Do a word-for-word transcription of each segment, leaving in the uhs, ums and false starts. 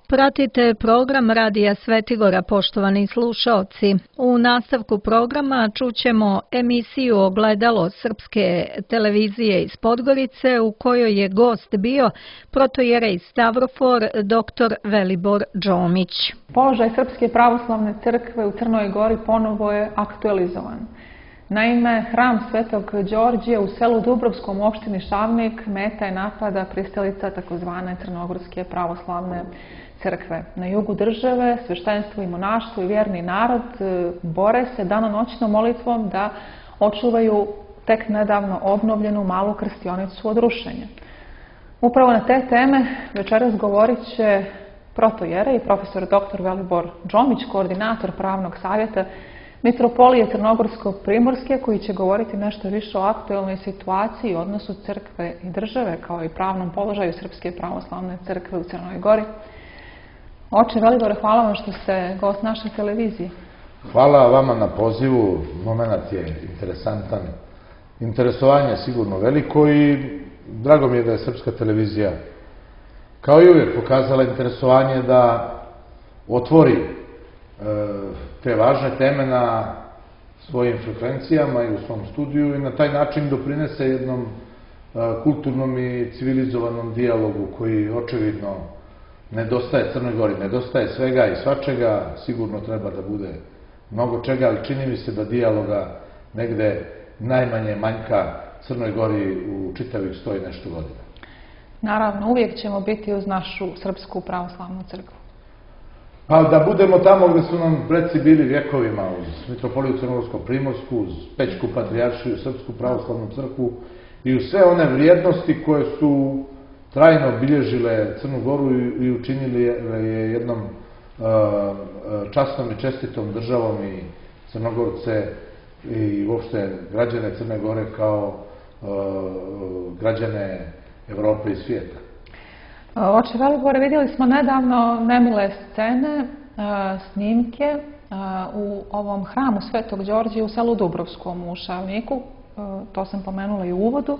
Pratite program Radija Svetigora, poštovani slušaoci. U nastavku programa čućemo emisiju Ogledalo srpske televizije iz Podgorice, u kojoj je gost bio protojerej Stavrofor dr Velibor Đomić. Položaj Srpske pravoslavne crkve u Crnoj Gori ponovo je aktualizovan. Naime, hram Svetog Đorđija u selu Dubrovskom u opštini Šavnik meta je napada pristalica takozvane Crnogorske pravoslavne crkve. Na jugu države sveštenstvo i monaštvo i vjerni narod bore se danonoćnom molitvom da očuvaju tek nedavno obnovljenu malu krstionicu od rušenja. Upravo na te teme večeras govorit će protojerej profesor dr Velibor Đomić, koordinator pravnog savjeta Mitropolije Crnogorsko-Primorske, koji će govoriti nešto više o aktuelnoj situaciji i odnosu crkve i države, kao i pravnom položaju Srpske pravoslavne crkve u Crnoj Gori. Oče Velibore, hvala vam što ste gost naše televizije. Hvala vama na pozivu, moment je interesantan. Interesovanje je sigurno veliko i drago mi je da je Srpska televizija kao i uvijek pokazala interesovanje da otvori te važne teme na svojim frekvencijama i u svom studiju i na taj način doprinese jednom kulturnom i civilizovanom dijalogu koji očevidno nedostaje Crnoj Gori. Nedostaje svega i svačega, sigurno treba da bude mnogo čega, ali čini mi se da dijaloga negde najmanje manjka Crnoj Gori u čitavih sto i nešto godina. Naravno, uvijek ćemo biti uz našu Srpsku pravoslavnu crkvu. Pa da budemo tamo gde su nam preci bili vjekovima, uz Mitropoliju Crnogorsko-Primorsku, uz Pećku patrijaršiju, Srpsku pravoslavnu crkvu i uz sve one vrijednosti koje su trajno obilježile Crnu Goru i učinili je jednom časnom i čestitom državom i Crnogorce i uopšte građane Crne Gore kao građane Evrope i svijeta. Oče Velibore, vidjeli smo nedavno nemile scene, snimke u ovom hramu Svetog Đorđija u selu Dubrovskom u Šavniku, to sam pomenula i u uvodu.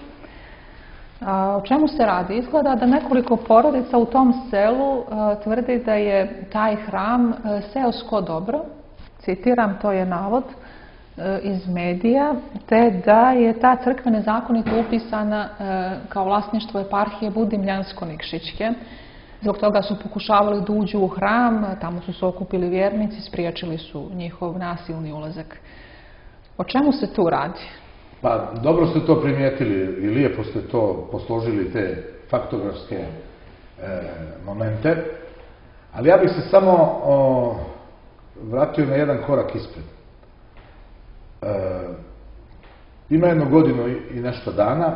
O čemu se radi? Izgleda da nekoliko porodica u tom selu tvrdi da je taj hram seosko dobro, citiram, to je navod iz medija, te da je ta crkva nezakonito upisana kao vlasništvo eparhije Budimljansko-Nikšićke. Zbog toga su pokušavali da uđu u hram, tamo su se okupili vjernici, spriječili su njihov nasilni ulazak. O čemu se tu radi? Pa, dobro ste to primijetili i lijepo ste to posložili, te faktografske e, momente, ali ja bih se samo o, vratio na jedan korak ispred. E, ima jednu godinu i nešto dana,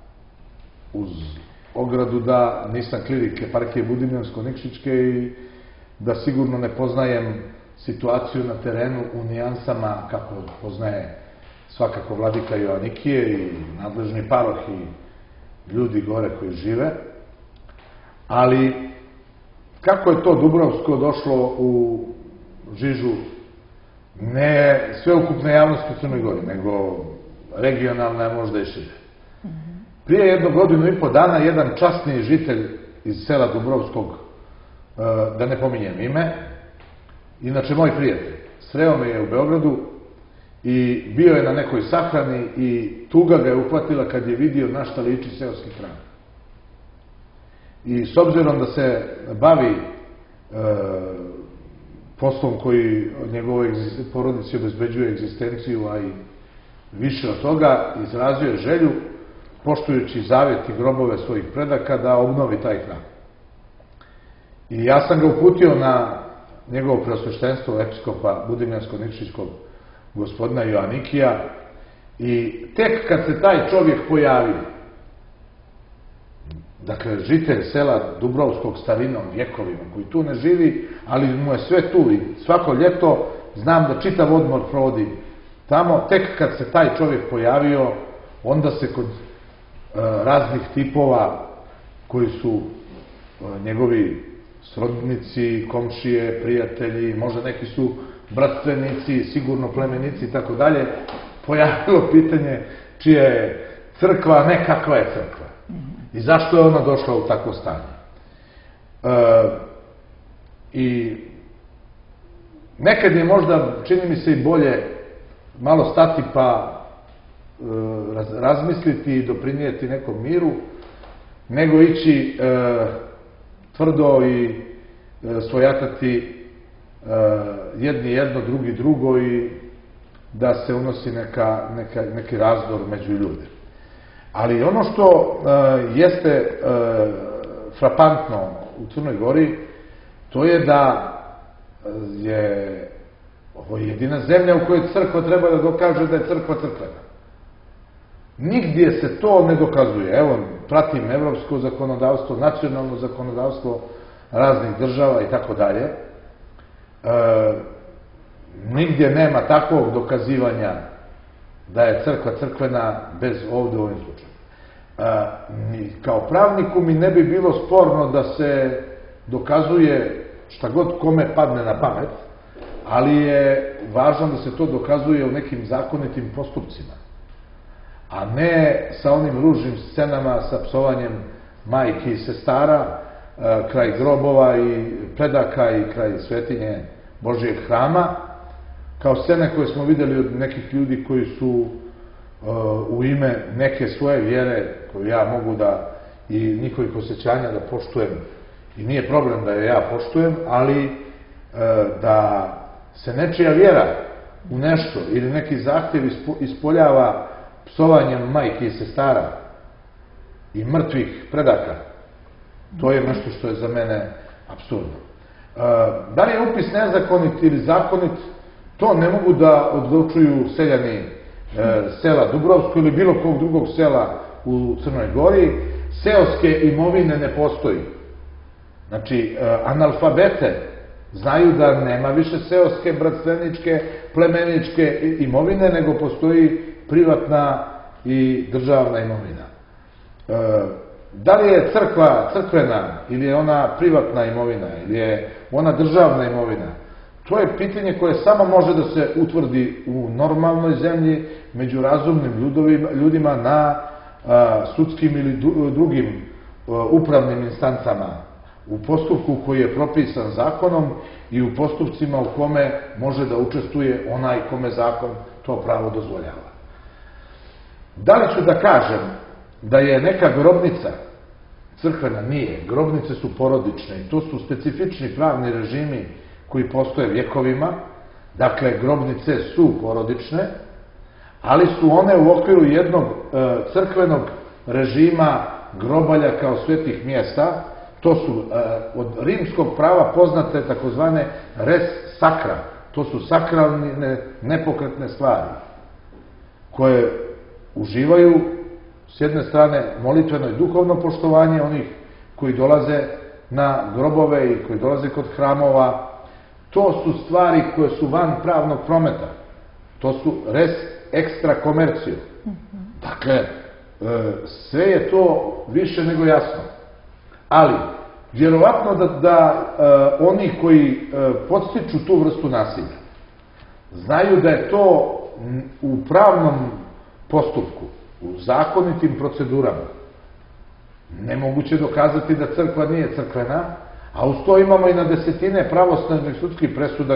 uz ogradu da nisam klirik eparhije Budimljansko-Nikšićke i da sigurno ne poznajem situaciju na terenu u nijansama kako poznaje svakako vladika Joanikije i nadležni paroh i ljudi gore koji žive. Ali kako je to Dubrovsko došlo u žižu ne sveukupne javnosti u Crnoj Gori, nego regionalna, možda i šire. Prije jednu godinu i po dana jedan časni žitelj iz sela Dubrovskog, da ne pominjem ime, inače moj prijatelj, sreo me je u Beogradu i bio je na nekoj sahrani i tuga ga je uhvatila kad je vidio na šta liči seoski hram. I s obzirom da se bavi e, poslom koji njegovoj porodici obezbeđuje egzistenciju, a i više od toga, izrazio je želju, poštujući zavjet i grobove svojih predaka, da obnovi taj hram. I ja sam ga uputio na njegovo preosveštenstvo episkopa Budimljansko-Nikšićkog gospodina Joanikija i tek kad se taj čovjek pojavio, dakle žitelj sela Dubrovskog starinom, vjekovima, koji tu ne živi, ali mu je sve tu i svako ljeto znam da čitav odmor provodi tamo, tek kad se taj čovjek pojavio, onda se kod e, raznih tipova koji su e, njegovi srodnici, komšije, prijatelji, možda neki su bratstvenici, sigurno plemenici i tako dalje, pojavilo pitanje čija je crkva, a ne kakva je crkva. I zašto je ona došla u takvo stanje. E, I nekad je možda, čini mi se, i bolje malo stati pa razmisliti i doprinijeti nekom miru, nego ići tvrdo i svojatati jedni jedno, drugi drugo i da se unosi neki razdor među ljude. Ali ono što jeste frapantno u Crnoj Gori, to je da je ovo jedina zemlja u kojoj crkva treba da dokaže da je crkva crkvena. Nigdje se to ne dokazuje. Evo, pratim evropsko zakonodavstvo, nacionalno zakonodavstvo raznih država i tako dalje. Nigdje nema takvog dokazivanja da je crkva crkvena bez ovde u ovim slučaju. Kao pravniku mi ne bi bilo sporno da se dokazuje šta god kome padne na pamet, ali je važno da se to dokazuje u nekim zakonitim postupcima, a ne sa onim ružnim scenama, sa psovanjem majki i sestara, kraj grobova i predaka i kraj svetinje Božijeg hrama, kao scene koje smo videli od nekih ljudi koji su u ime neke svoje vjere, koju ja mogu da i njihovih osjećanja da poštujem, i nije problem da je ja poštujem, ali da se nečija vjera u nešto ili neki zahtjev ispoljava psovanjem majki i sestara i mrtvih predaka, to je nešto što je za mene apsurdno. Da li je upis nezakonit ili zakonit, to ne mogu da odlučuju seljani sela Dubrovsko ili bilo kog drugog sela u Crnoj Gori. Seoske imovine ne postoji. Znači, analfabete znaju da nema više seoske, bratstveničke, plemeničke imovine, nego postoji privatna i državna imovina. Da li je crkva crkvena ili je ona privatna imovina ili je ona državna imovina, to je pitanje koje samo može da se utvrdi u normalnoj zemlji među razumnim ljudima na sudskim ili drugim upravnim instancama, u postupku koji je propisan zakonom i u postupcima u kome može da učestvuje onaj kome zakon to pravo dozvoljava. Da li ću da kažem da je neka grobnica crkvena? Nije. Grobnice su porodične i to su specifični pravni režimi koji postoje vjekovima. Dakle, grobnice su porodične, ali su one u okviru jednog crkvenog režima grobalja kao svetih mjesta. To su od rimskog prava poznate takozvane res sacra. To su sakralne, nepokretne stvari koje uživaju s jedne strane molitveno i duhovno poštovanje onih koji dolaze na grobove i koji dolaze kod hramova. To su stvari koje su van pravnog prometa. To su res extra komercio. Dakle, sve je to više nego jasno. Ali, vjerovatno da oni koji podstiču tu vrstu nasilja znaju da je to u pravnom postupku, u zakonitim procedurama, nemoguće dokazati da crkva nije crkvena, a uz to imamo i na desetine pravosnažnih sudskih presuda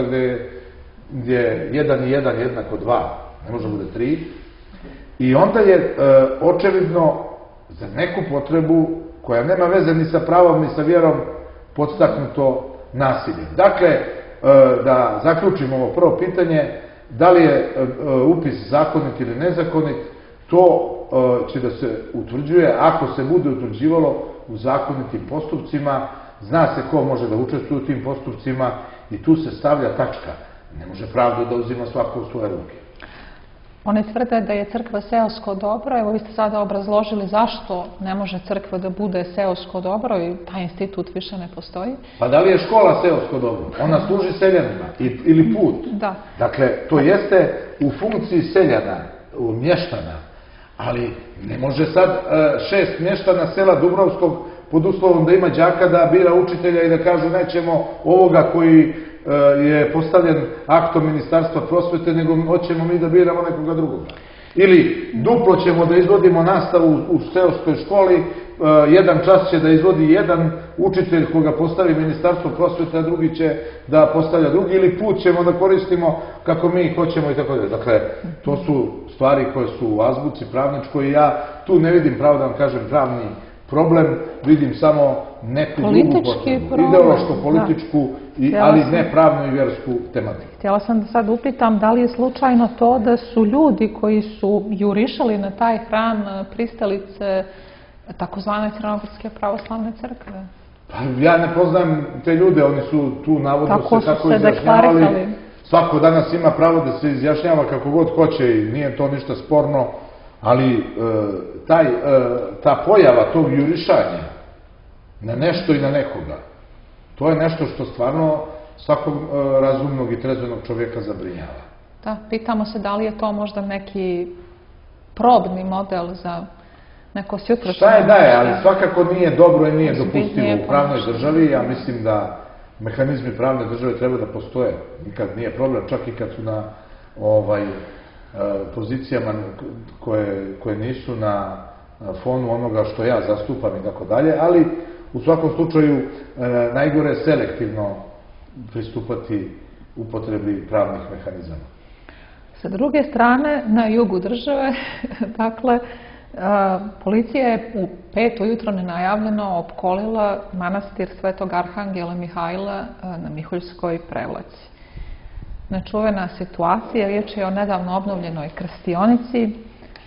gdje jedan i jedan jednako dva, ne može bude tri, i onda je očevidno za neku potrebu koja nema veze ni sa pravom ni sa vjerom podstaknuto nasilje. Dakle, da zaključimo ovo prvo pitanje, da li je upis zakonit ili nezakonit, to će da se utvrđuje ako se bude utvrđivalo u zakonitim postupcima, zna se ko može da učestvuje u tim postupcima i tu se stavlja tačka. Ne može pravdu da uzima svako u svoje ruke. One tvrde da je crkva seosko dobro. Evo, vi ste sada obrazložili zašto ne može crkva da bude seosko dobro i taj institut više ne postoji. Pa da li je škola seosko dobro? Ona služi seljanima ili put. Da. Dakle, to jeste u funkciji seljana, mještana, ali ne može sad šest mještana sela Dubrovskog pod uslovom da ima đaka da bira učitelja i da kažu nećemo ovoga koji je postavljen aktom Ministarstva prosvete, nego hoćemo mi da biramo nekoga drugoga. Ili duplo ćemo da izvodimo nastavu u seoskoj školi jedan čas će da izvodi jedan učitelj koga postavi Ministarstvo prosvete, a drugi će da postavlja drugi, ili put ćemo da koristimo kako mi hoćemo i tako dalje. Dakle, to su stvari koje su u azbuci pravničkoj i ja tu ne vidim, pravo da vam kažem, pravni problem, vidim samo neku drugu potrebu, ideološko-političku, ali ne pravnu i vjersku tematiku. Htjela sam da sad upitam da li je slučajno to da su ljudi koji su jurišali na taj hram pristalice takozvane Crnogorske pravoslavne crkve? Pa ja ne poznajem te ljude, oni su tu navodno se tako izjašnjavali. Svako danas ima pravo da se izjašnjava kako god hoće i nije to ništa sporno, ali ta pojava tog jurišanja na nešto i na nekoga, to je nešto što stvarno svakog razumnog i trezvenog čovjeka zabrinjava. Da, pitamo se da li je to možda neki probni model za neko sutrašnje... Šta je da je, ali svakako nije dobro i nije dopustivo u pravnoj državi. Ja mislim da mehanizmi pravne države treba da postoje. Nikad nije problem, čak i kad su na pozicijama koje nisu na fonu onoga što ja zastupam i tako dalje, ali u svakom slučaju najgore je selektivno pristupati upotrebi pravnih mehanizama. Sa druge strane, na jugu države, dakle, policija je u pet ujutro nenajavljeno opkolila manastir Svetog Arhangela Mihajla na Miholjskoj Prevlaci. Nečuvena situacija, riječ je o nedavno obnovljenoj krstionici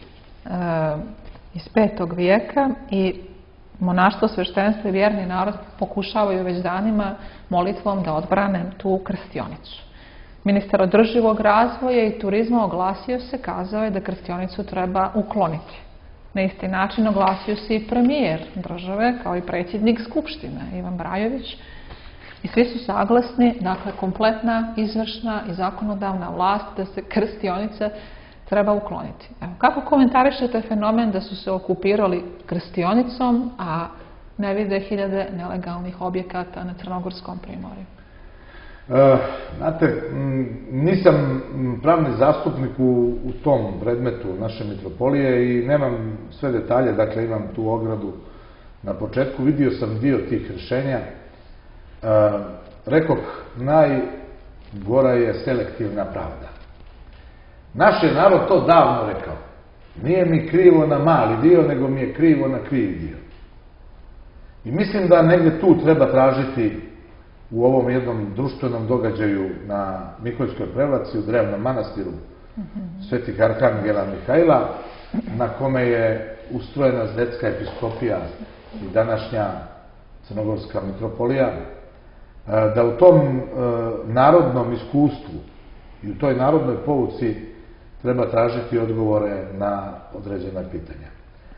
iz petog vijeka i monaštvo, sveštenstvo i vjerni narod pokušavaju već danima molitvom da odbrane tu krstionicu. Ministar održivog razvoja i turizma oglasio se, kazao je da krstionicu treba ukloniti. Na isti način oglasio se i premijer države, kao i predsjednik Skupštine, Ivan Brajović, i svi su saglasni, dakle, kompletna izvršna i zakonodavna vlast da se krstionica treba ukloniti. Evo, kako komentarišete fenomen da su se okupirali krstionicom, a ne vide hiljade nelegalnih objekata na Crnogorskom primorju? Znate, nisam pravni zastupnik u tom predmetu naše mitropolije i nemam sve detalje, dakle imam tu ogradu na početku. Vidio sam dio tih rješenja. Rekoh, najgora je selektivna pravda. Naš je narod to davno rekao. Nije mi krivo na mali dio, nego mi je krivo na krivi dio. I mislim da negdje tu treba tražiti u ovom jednom društvenom događaju na Miholjskoj Prevlaci, u drevnom manastiru Svetih Arhangela Mihajla, na kome je ustrojena Zdetska episkopija i današnja Crnogorska mitropolija, da u tom narodnom iskustvu i u toj narodnoj pouci treba tražiti odgovore na određena pitanja.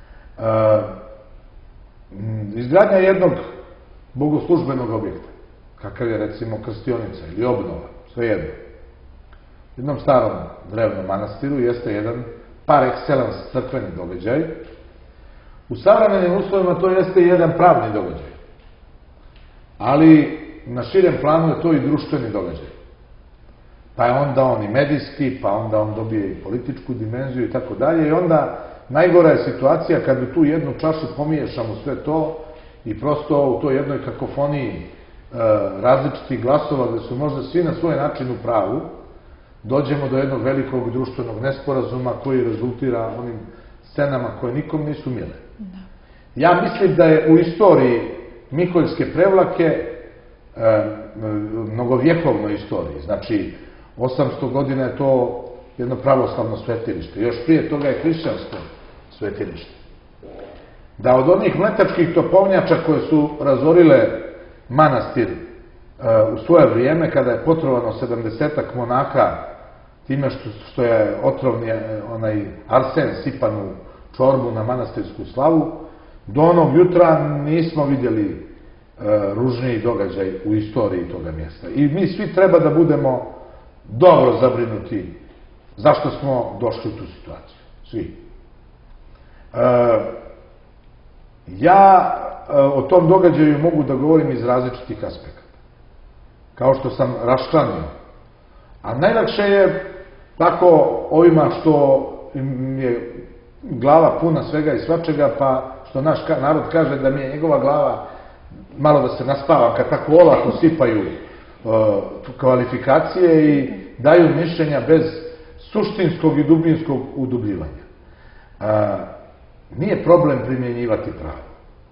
Izgradnja jednog bogoslužbenog objekta, kakav je recimo krstionica ili obnova, sve jedno, jednom starom drevnom manastiru jeste jedan par excellence crkveni događaj. U savremenim uslovima to jeste jedan pravni događaj, ali na širem planu je to i društveni događaj. Pa je onda on i medijski, pa onda on dobije i političku dimenziju i tako dalje. I onda najgora je situacija kad u tu jednu čašu pomiješamo sve to i prosto u toj jednoj kakofoniji različitih glasova, gde su možda svi na svoj način u pravu, dođemo do jednog velikog društvenog nesporazuma koji rezultira onim scenama koje nikom nisu mile. Ja mislim da je u istoriji Miholjske Prevlake, mnogovjekovnoj istoriji, znači osamsto godina je to jedno pravoslavno svetilište, još prije toga je hrišćansko svetilište. Da od onih mletačkih topovnjača koje su razorile manastir u svoje vrijeme, kada je potrovano sedamdesetak monaha time što je otrovni onaj arsen sipan u čorbu na manastirsku slavu, do onog jutra nismo vidjeli ružniji događaj u istoriji toga mjesta. I mi svi treba da budemo dobro zabrinuti zašto smo došli u tu situaciju. Svi. Ja o tom događaju mogu da govorim iz različitih aspekata. Kao što sam raščlanio. A najlakše je tako ovima što im je glava puna svega i svačega, pa što naš narod kaže da mi je njegova glava malo da se naspavam kad tako olako sipaju kvalifikacije i daju mišljenja bez suštinskog i dubinskog udubljivanja. Nije problem primjenjivati pravo.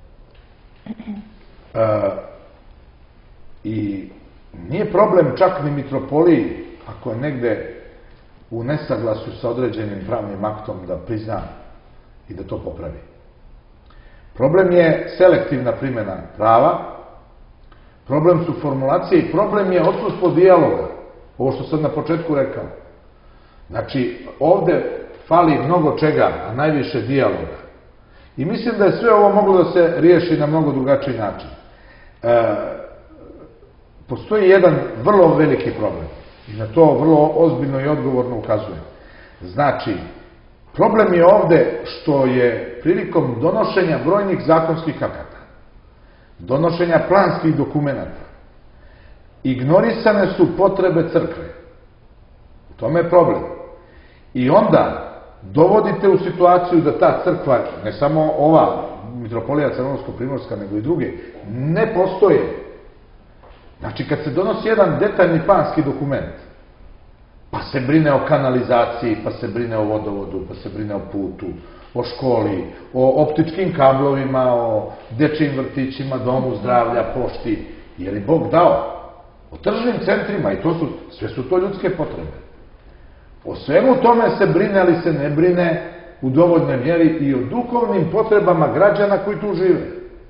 I nije problem čak ni mitropoliji, ako je negde u nesaglasju sa određenim pravnim aktom, da prizna i da to popravi. Problem je selektivna primjena prava, problem su formulacije i problem je odsustvo dijaloga, ovo što sam na početku rekao. Znači, ovde fali mnogo čega, a najviše dijaloga. I mislim da je sve ovo moglo da se riješi na mnogo drugačiji način. E, postoji jedan vrlo veliki problem i na to vrlo ozbiljno i odgovorno ukazujem. Znači, problem je ovde što je prilikom donošenja brojnih zakonskih akata, donošenja planskih dokumenata, ignorisane su potrebe crkve. U tome je problem. I onda dovodite u situaciju da ta crkva, ne samo ova mitropolija Crnogorsko-Primorska, nego i druge, ne postoje. Znači, kad se donosi jedan detaljni planski dokument, pa se brine o kanalizaciji, pa se brine o vodovodu, pa se brine o putu, o školi, o optičkim kablovima, o dečijim vrtićima, domu zdravlja, pošti, jer je Bog dao. O tržnim centrima, i to su, sve su to ljudske potrebe. O svemu tome se brine, ali se ne brine u dovoljnoj mjeri i o duhovnim potrebama građana koji tu žive.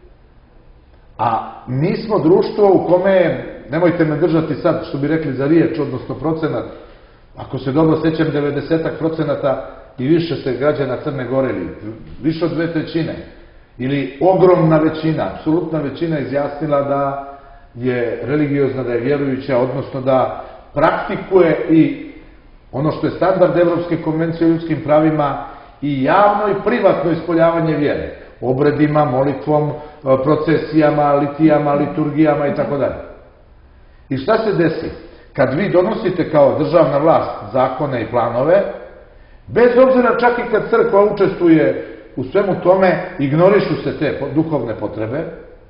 A mi smo društvo u kome, nemojte me držati sad, što bi rekli za riječ, odnosno procenat, ako se dobro sećam, devedeset procenata i više se građana Crne Gore, ili više od dve trećine, ili ogromna većina, apsolutna većina izjasnila da je religiozna, da je vjerujuća, odnosno da praktikuje i ono što je standard Evropske konvencije o ljudskim pravima i javno i privatno ispoljavanje vjere, obredima, molitvom, procesijama, litijama, liturgijama i tako dalje. I šta se desi? Kad vi donosite kao državna vlast zakone i planove, bez obzira čak i kad crkva učestvuje u svemu tome, ignorišu se te duhovne potrebe,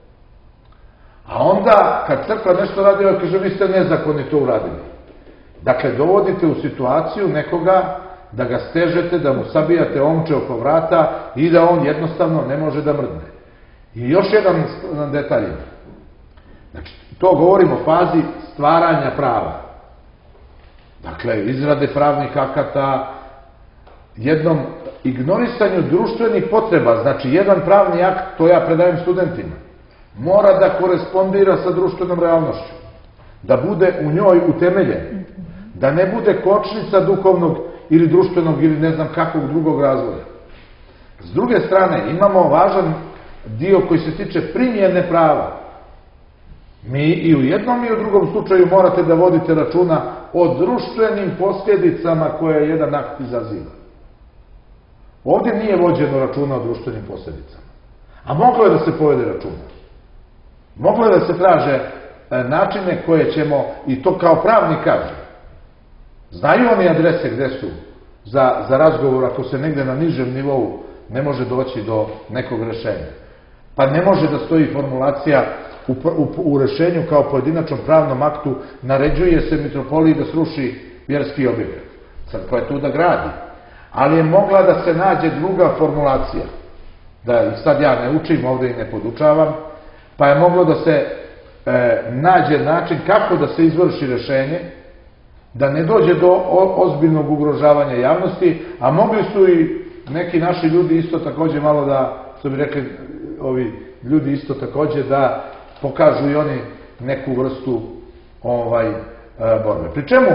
a onda kad crkva nešto radi, kaže vi ste nezakonito uradili. Dakle, dovodite u situaciju nekoga da ga stežete, da mu sabijate omče oko vrata i da on jednostavno ne može da mrdne. I još jedan detalj. Znači, to govorimo o fazi stvaranja prava. Dakle, izrade pravnih akata, jednom ignorisanju društvenih potreba. Znači, jedan pravni akt, to ja predajem studentima, mora da korespondira sa društvenom realnošću, da bude u njoj utemeljen, da ne bude kočnica duhovnog ili društvenog ili ne znam kakvog drugog razvoja. S druge strane, imamo važan dio koji se tiče primjene prava. Mi i u jednom i u drugom slučaju morate da vodite računa o društvenim posljedicama koje jedan akt izaziva. Ovdje nije vođeno računa o društvenim posljedicama. A moglo je da se povede računa. Moglo je da se traže načine koje ćemo, i to kao pravni kaže, znaju oni adrese gde su za, za razgovor ako se negde na nižem nivou ne može doći do nekog rešenja. Pa ne može da stoji formulacija u, u, u rešenju kao pojedinačnom pravnom aktu naređuje se mitropoliji da sruši vjerski objekat. Crkva je tu da gradi. Ali je mogla da se nađe druga formulacija. Da ih sad ja ne učim ovde i ne podučavam. Pa je moglo da se e, nađe način kako da se izvrši rešenje, da ne dođe do ozbiljnog ugrožavanja javnosti, a mogli su i neki naši ljudi isto takođe malo da, što bi rekli ovi ljudi isto takođe, da pokažu i oni neku vrstu ovaj, borbe. Pri čemu,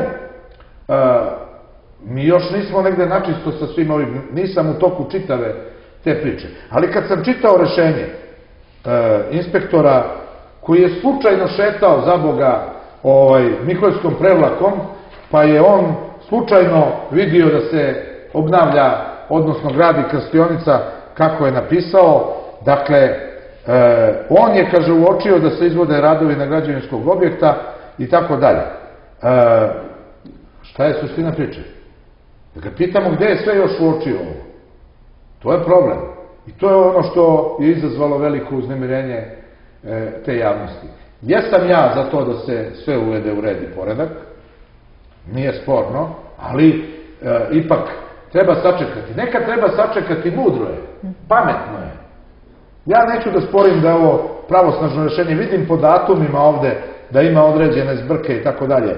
mi još nismo negde načisto sa svim ovim, nisam u toku čitave te priče, ali kad sam čitao rešenje inspektora koji je slučajno šetao za Boga ovaj, Miholjskom prevlakom, pa je on slučajno vidio da se obnavlja, odnosno gradi krstionica kako je napisao. Dakle, e, on je, kaže, uočio da se izvode radovi na građevinskog objekta i tako dalje. E, šta je suština priče? Da ga pitamo gde je sve još uočio ovo. To je problem. I to je ono što je izazvalo veliko uznemirenje te javnosti. Jesam ja za to da se sve uvede u red i poredak, nije sporno, ali ipak treba sačekati. Nekad treba sačekati, mudro je, pametno je. Ja neću da sporim da je ovo pravosnažno rešenje, vidim po datumima ovde da ima određene zbrke i tako dalje,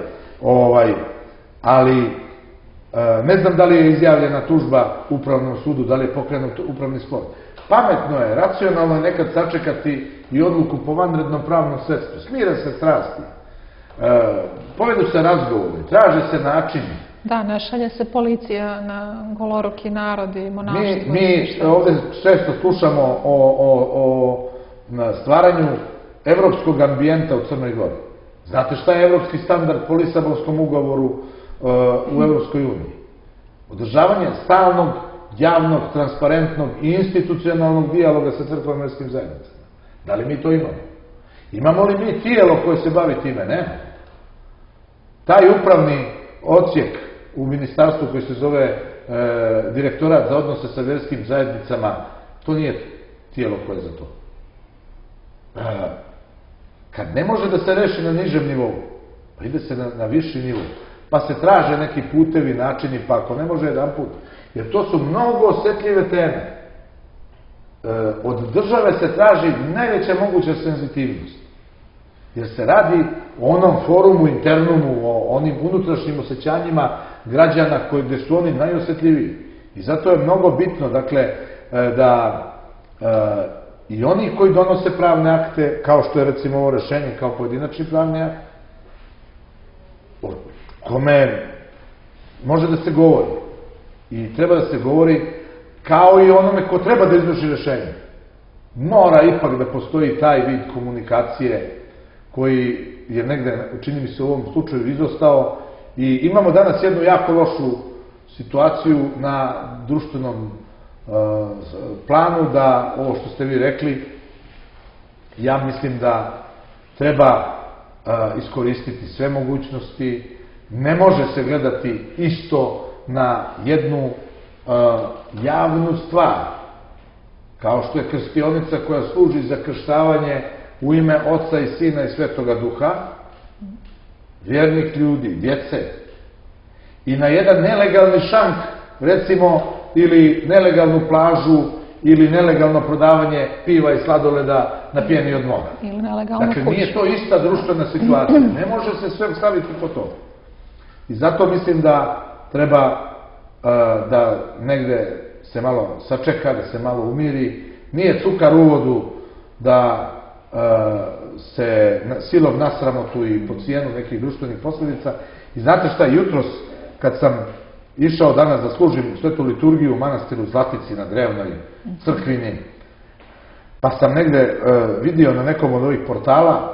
ali ne znam da li je izjavljena tužba Upravnom sudu, da li je pokrenut upravni spor. Pametno je, racionalno je nekad sačekati i odluku po vanrednom pravnom sredstvu. Smire se strasti, povedu se razgovori, traže se načini. Da, ne šalje se policija na goloruki narod i monaštvo. Mi ovde često slušamo o stvaranju evropskog ambijenta u Crnoj Gori. Znate šta je evropski standard po Lisabonskom ugovoru u Evropskoj uniji? Održavanje stalnog, javnog, transparentnog i institucionalnog dijaloga sa crkvenim i verskim zajednicama. Da li mi to imamo? Imamo li mi tijelo koje se bavi time? Ne. Taj upravni odsjek u ministarstvu koji se zove Direktorat za odnose sa verskim zajednicama, to nije tijelo koje je za to. Kad ne može da se reši na nižem nivou, pa ide se na viši nivou, pa se traže neki putevi, načini, pa ako ne može jedan put. Jer to su mnogo osetljive teme. Od države se traži najveća moguća senzitivnost. Jer se radi o onom forumu internumu, o onim unutrašnjim osjećanjima građana gde su oni najosetljiviji. I zato je mnogo bitno, dakle, da i oni koji donose pravne akte, kao što je recimo ovo rešenje, kao pojedinačni pravni akt, o kome može da se govori. I treba da se govori kao i onome ko treba da izvrši rešenje. Mora ipak da postoji taj vid komunikacije koji je negde, čini mi se u ovom slučaju, izostao i imamo danas jednu jako lošu situaciju na društvenom planu da, ovo što ste vi rekli, ja mislim da treba iskoristiti sve mogućnosti, ne može se gledati isto na jednu javnu stvar, kao što je krstionica koja služi za krštavanje u ime Oca i Sina i Svetoga Duha, vjernih ljudi, djece, i na jedan nelegalni šank, recimo, ili nelegalnu plažu, ili nelegalno prodavanje piva i sladoleda na pijeni od mora. Ili nelegalnu kuću. Dakle, nije to ista društvena situacija. Ne može se sve staviti po to. I zato mislim da treba da negde se malo sačeka, da se malo umiri. Nije cukar u uvodu da se silom na sramotu i po cijenu nekih društvenih posljedica. I znate šta, jutros kad sam išao danas da služim svetu liturgiju u manastiru Zlatici na drevnoj crkvini, pa sam negde vidio na nekom od ovih portala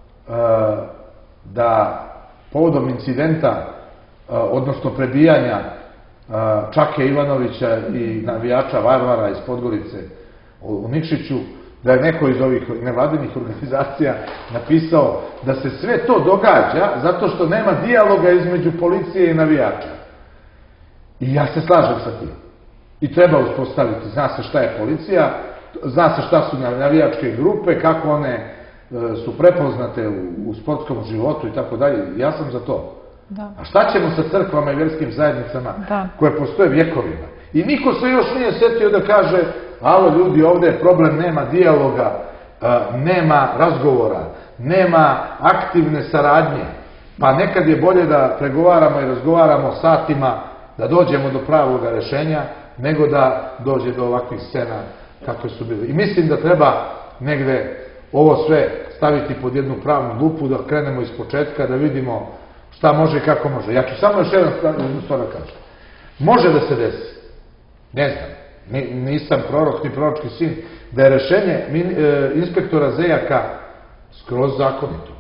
da povodom incidenta, odnosno prebijanja Čake Ivanovića i navijača Varvara iz Podgorice u Nikšiću, da je neko iz ovih nevladinih organizacija napisao da se sve to događa zato što nema dijaloga između policije i navijača. I ja se slažem sa tim. I treba uspostaviti, zna se šta je policija, zna se šta su navijačke grupe, kako one su prepoznate u sportskom životu i tako dalje. Ja sam za to. A šta ćemo sa crkvama i vjerskim zajednicama koje postoje vjekovima? I niko se još nije setio da kaže, alo ljudi, ovde je problem, nema dijaloga, nema razgovora, nema aktivne saradnje. Pa nekad je bolje da pregovaramo i razgovaramo satima, da dođemo do pravog rešenja, nego da dođe do ovakvih scena kakve su bile. I mislim da treba negde ovo sve staviti pod jednu pravnu lupu, da krenemo iz početka, da vidimo šta može i kako može. Ja ću samo još jedan stvar da kažem. Može da se desi, ne znam, nisam prorok ni proročki sin, da je rešenje inspektora Zejaka skroz zakonito.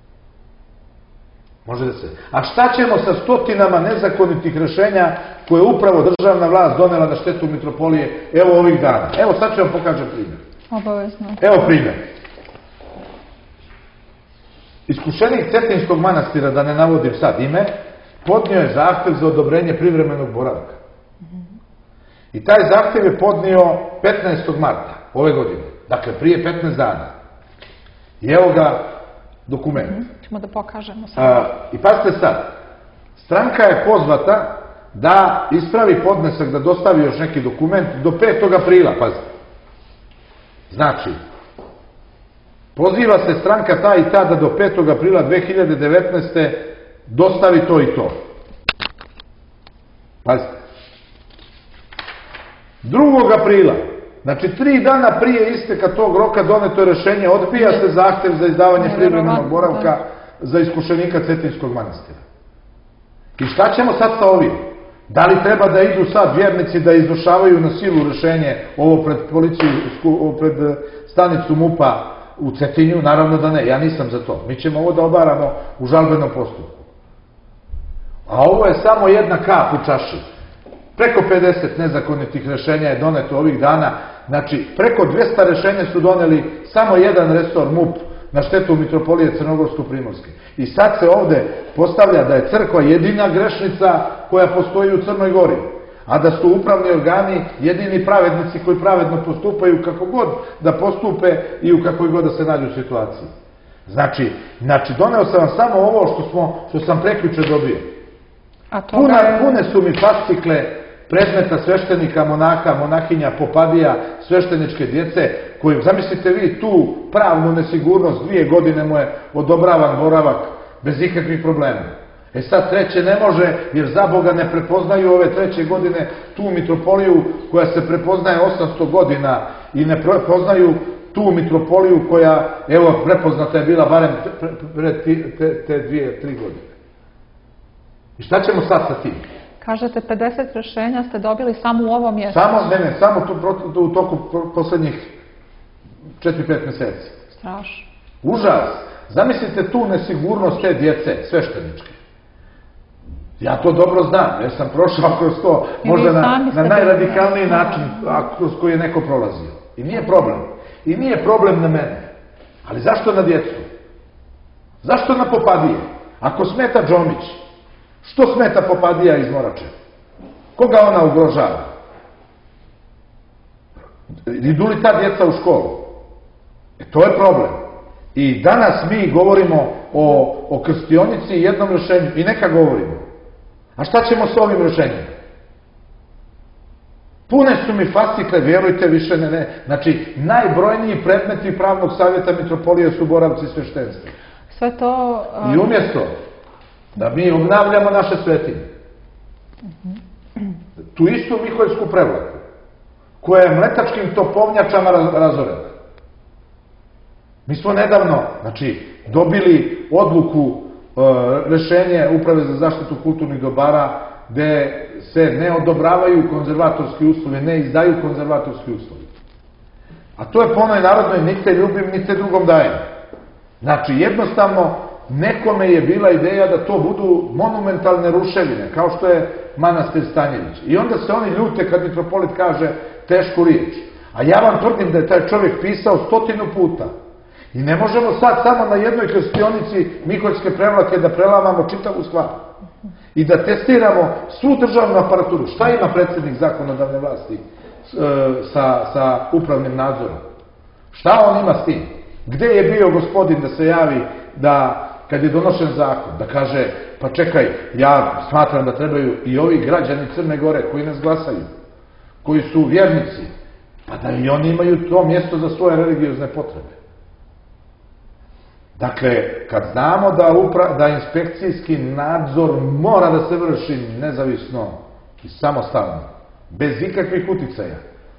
Može da se. A šta ćemo sa stotinama nezakonitih rešenja koje je upravo državna vlast donela na štetu mitropolije, evo ovih dana. Evo sad ću vam pokažem primjer. Obavezno. Evo primjer. Iskušenik Cetinskog manastira, da ne navodim sad ime, podnio je zahtev za odobrenje privremenog boravka. I taj zahtev je podnio petnaestog marta ove godine, dakle prije petnaest dana. I evo ga dokument. Ćemo da pokažemo sad. I pazite sad, stranka je pozvata da ispravi podnesak, da dostavi još neki dokument do petog aprila, pazite. Znači, poziva se stranka ta i ta da do petog aprila dve hiljade devetnaeste. dostavi to i to. Pazite. drugog aprila, znači tri dana prije isteka tog roka doneto je rešenje, odbija se zahtev za izdavanje privremenog boravka za iskušenika Cetinjskog manastira. I šta ćemo sad sa ovim? Da li treba da idu sad vjernici da izvršavaju na silu rešenje ovo pred policiju, pred stanicu MUP-a u Cetinju? Naravno da ne, ja nisam za to. Mi ćemo ovo da obaramo u žalbenom postupku. A ovo je samo jedna kap u čaši. Preko pedeset nezakonitih rešenja je doneto ovih dana. Znači, preko dvesta rešenja su doneli samo jedan resor MUP na štetu Mitropolije Crnogorsko-Primorske. I sad se ovde postavlja da je crkva jedina grešnica koja postoji u Crnoj Gori, a da su upravni organi jedini pravednici koji pravedno postupaju kako god da postupe i u kakvoj god da se nađu u situaciji. Znači, znači doneo sam vam samo ovo što, smo, što sam prekjuče dobio. Puna, pune su mi fascikle predmeta sveštenika, monaha, monahinja, popadija, svešteničke djece, koji, zamislite vi, tu pravnu nesigurnost, dvije godine mu je odobravan boravak bez ikakvih problema. E sad treće ne može, jer za Boga ne prepoznaju ove treće godine tu mitropoliju koja se prepoznaje osamsto godina i ne prepoznaju tu mitropoliju koja, evo, prepoznata je bila barem pre te dvije, tri godine. I šta ćemo sad sa tim? Kažete, pedeset rešenja ste dobili samo u ovom mjesecu. Samo, ne, ne, samo u toku poslednjih četiri pet meseci. Strašno. Užas. Zamislite tu nesigurnost te djece, svešteničke. Ja to dobro znam, jer sam prošao kroz to, možda na, na najradikalniji način kroz koji je neko prolazio. I nije problem. I nije problem na mene. Ali zašto na djecu? Zašto na popadije? Ako smeta Džomić, što smeta popadija iz Morače? Koga ona ugrožava? Idu li ta djeca u školu? E, to je problem. I danas mi govorimo o, o krstionici i jednom rešenju. I neka govorimo. A šta ćemo s ovim rešenjem? Pune su mi fascikle, vjerujte, više ne, ne. Znači, najbrojniji predmeti pravnog savjeta mitropolije su boravci sveštenstva. Sve to... Um... I umjesto da mi obnavljamo naše svetinje, tu istu Miholjsku prevlaku, koja je mletačkim topovnjačama razorena. Mi smo nedavno, znači, dobili odluku, rešenje Uprave za zaštitu kulturnih dobara, gde se ne odobravaju konzervatorski uslovi, ne izdaju konzervatorski uslovi. A to je po onoj narodnoj, ni te ljubim, ni te drugom dajem. Znači, jednostavno, nekome je bila ideja da to budu monumentalne ruševine, kao što je manastir Stanjević. I onda se oni ljute kad mitropolit kaže tešku riječ. A ja vam tvrdim da je taj čovjek pisao stotinu puta. I ne možemo sad samo na jednoj krstionici Miholjske prevlake da prelamamo čitavu stvar. I da testiramo svu državnu aparaturu. Šta ima predsjednik zakonodavne vlasti sa, sa upravnim nadzorom? Šta on ima s tim? Gde je bio gospodin da se javi da, kad je donošen zakon, da kaže, pa čekaj, ja smatram da trebaju i ovi građani Crne Gore koji nas glasaju, koji su vjernici, pa da i oni imaju to mjesto za svoje religiozne potrebe. Dakle, kad znamo da, upra, da inspekcijski nadzor mora da se vrši nezavisno i samostalno, bez ikakvih uticaja,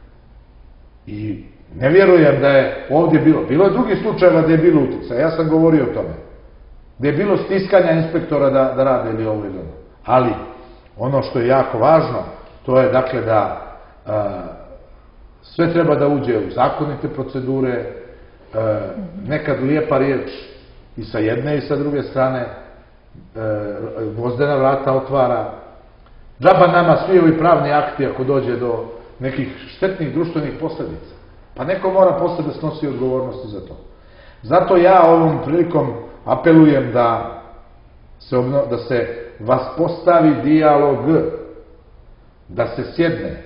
i ne vjerujem da je ovdje bilo, bilo je drugih slučajeva da je bilo uticaja, ja sam govorio o tome, da je bilo stiskanja inspektora da, da rade ili ovo ili ono. Ali, ono što je jako važno, to je dakle da a, sve treba da uđe u zakonite procedure, a, nekad lijepa riječ i sa jedne i sa druge strane, gvozdena vrata otvara. Džaba nama svi ovi pravni akti ako dođe do nekih štetnih društvenih posljedica. Pa neko mora posle da snosi odgovornosti za to. Zato ja ovom prilikom apelujem da se, obno, da se vas postavi dijalog, da se sjedne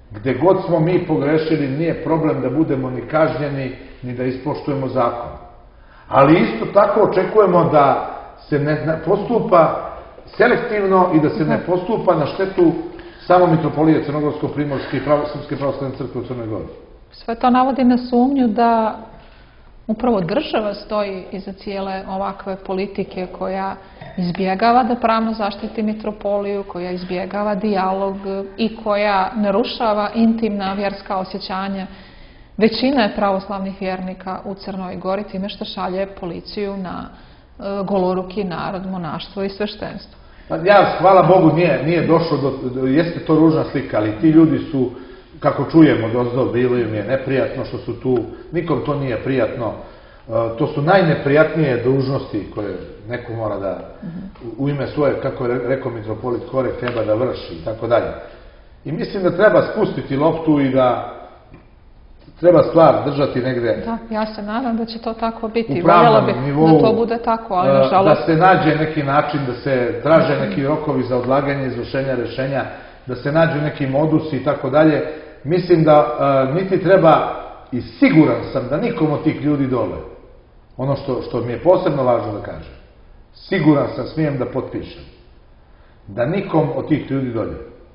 Gde god smo mi pogrešili, nije problem da budemo ni kažnjeni, ni da ispoštujemo zakon. Ali isto tako očekujemo da se ne postupa selektivno i da se ne postupa na štetu samo Mitropolije Crnogorsko-Primorske i Srpske pravoslavne crkve u Crnoj Gori. Sve to navodi na sumnju da upravo država stoji iza cijele ovakve politike koja izbjegava da pravno zaštiti mitropoliju, koja izbjegava dijalog i koja narušava intimna vjerska osjećanja većine pravoslavnih vjernika u Crnoj Gori time što šalje policiju na goloruki narod, monaštvo i sveštenstvo. Ja, hvala Bogu, nije došlo do, jeste to ružna slika, ali ti ljudi su, kako čujemo dozdo, bilo im je neprijatno što su tu, nikom to nije prijatno. To su najneprijatnije dužnosti koje neko mora da, u ime svoje, kako je rekao mitropolit Korek, treba da vrši i tako dalje. I mislim da treba spustiti loptu i da treba stvar držati negde. Da, ja se nadam da će to tako biti. Voljela bih da to bude tako, ali nažalost... Da se nađe neki način, da se traže neki rokovi za odlaganje izvršenja rešenja, da se nađu neki modusi i tako dalje. Mislim da niti treba, i siguran sam da nikom od tih ljudi dole, ono što mi je posebno važno da kažem, siguran sam, smijem da potpišem, da nikom od tih ljudi dolje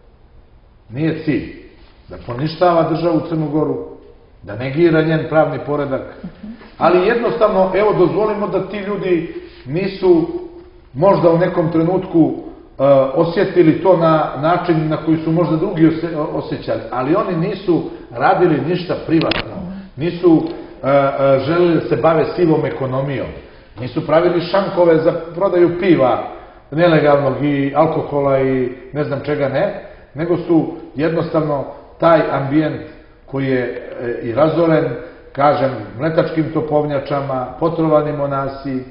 nije cilj da poništava državu Crnu Goru, da negira njen pravni poredak, ali jednostavno, evo, dozvolimo da ti ljudi nisu možda u nekom trenutku osjetili to na način na koji su možda drugi osjećali, ali oni nisu radili ništa privatno, nisu želeli da se bave sivom ekonomijom, nisu pravili šankove za prodaju piva nelegalnog i alkohola i ne znam čega ne, nego su jednostavno taj ambijent koji je i razoren, kažem, mletačkim topovnjačama, potrovani monasi,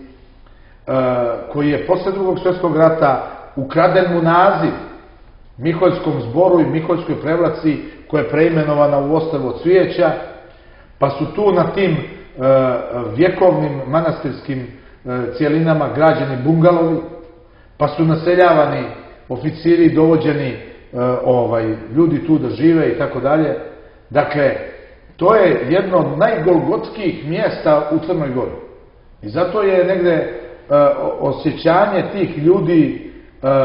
koji je posle drugog svjetskog rata ukraden mu naziv Miholjskom zboru i Miholjskoj prevlaci, koja je preimenovana u ostrvo Cvijeća, pa su tu na tim vjekovnim manastirskim cijelinama građeni bungalovi, pa su naseljavani oficiri i dovođeni ljudi tu da žive i tako dalje. Dakle, to je jedno od najgolgotskih mjesta u Crnoj Gori. I zato je negde osjećanje tih ljudi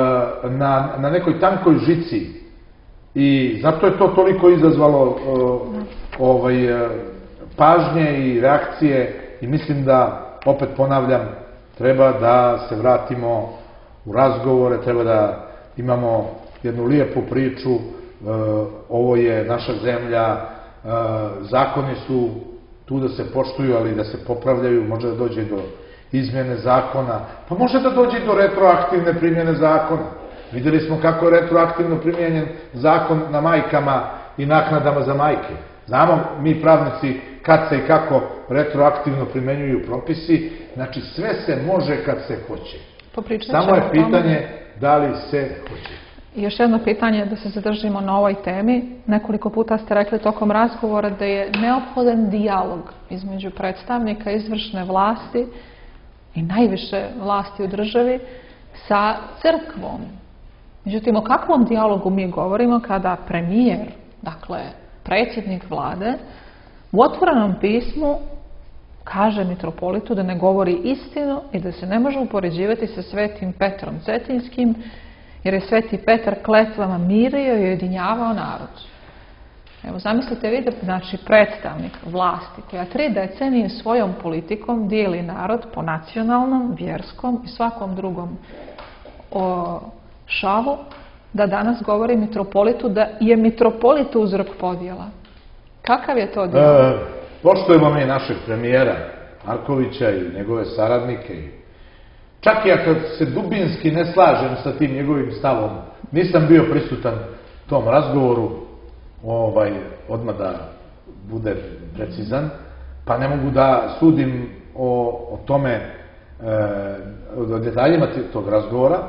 na nekoj tankoj žici. I zato je to toliko izazvalo pažnje i reakcije i mislim da, opet ponavljam, treba da se vratimo u razgovore, treba da imamo jednu lijepu priču. Ovo je naša zemlja, zakoni su tu da se poštuju, ali da se popravljaju, može da dođe do izmjene zakona, pa može da dođe do retroaktivne primjene zakona. Vidjeli smo kako je retroaktivno primjenjen zakon na majkama i naknadama za majke. Znamo mi pravnici kad se i kako retroaktivno primenjuju propisi, znači sve se može kad se hoće. Samo je pitanje da li se hoće. I još jedno pitanje, da se zadržimo na ovoj temi. Nekoliko puta ste rekli tokom razgovora da je neophodan dijalog između predstavnika izvršne vlasti i najviše vlasti u državi sa crkvom. Međutim, o kakvom dijalogu mi govorimo kada premijer, dakle predsjednik vlade, u otvorenom pismu kaže mitropolitu da ne govori istinu i da se ne može upoređivati sa svetim Petrom Cetinskim, jer je sveti Petar kletvama mirio i ujedinjavao narod. Evo, zamislite vi da, znači, predstavnik vlasti koja tri decenije svojom politikom dijeli narod po nacionalnom, vjerskom i svakom drugom o šavu, da danas govori mitropolitu da je mitropolit uzrok podjela. Kakav je to dijalog? Poštujemo mi našeg premijera Markovića i njegove saradnike. Čak i ako se dubinski ne slažem sa tim njegovim stavom, nisam bio prisutan tom razgovoru, odmah da bude precizan, pa ne mogu da sudim o tome, o detaljima tog razgovora,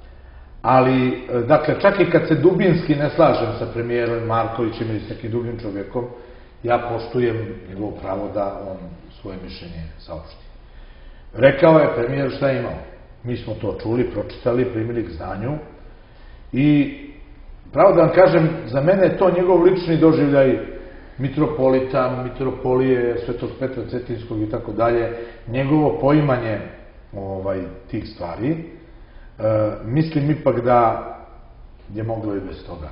ali, dakle, čak i kad se dubinski ne slažem sa premijerom Markovićem ili s nekim drugim čovjekom, ja poštujem njegovo pravo da on svoje mišljenje saopšti. Rekao je premijer šta je imao. Mi smo to čuli, pročitali, primili k znanju i pravo da vam kažem, za mene je to njegov lični doživljaj mitropolita, mitropolije, Svetog Petra Cetinskog i tako dalje, njegovo poimanje tih stvari, mislim ipak da je moglo i bez toga.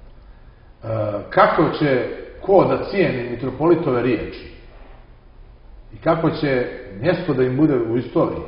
Kako će ko da cijeni mitropolitove riječi i kako će mjesto da im bude u istoriji,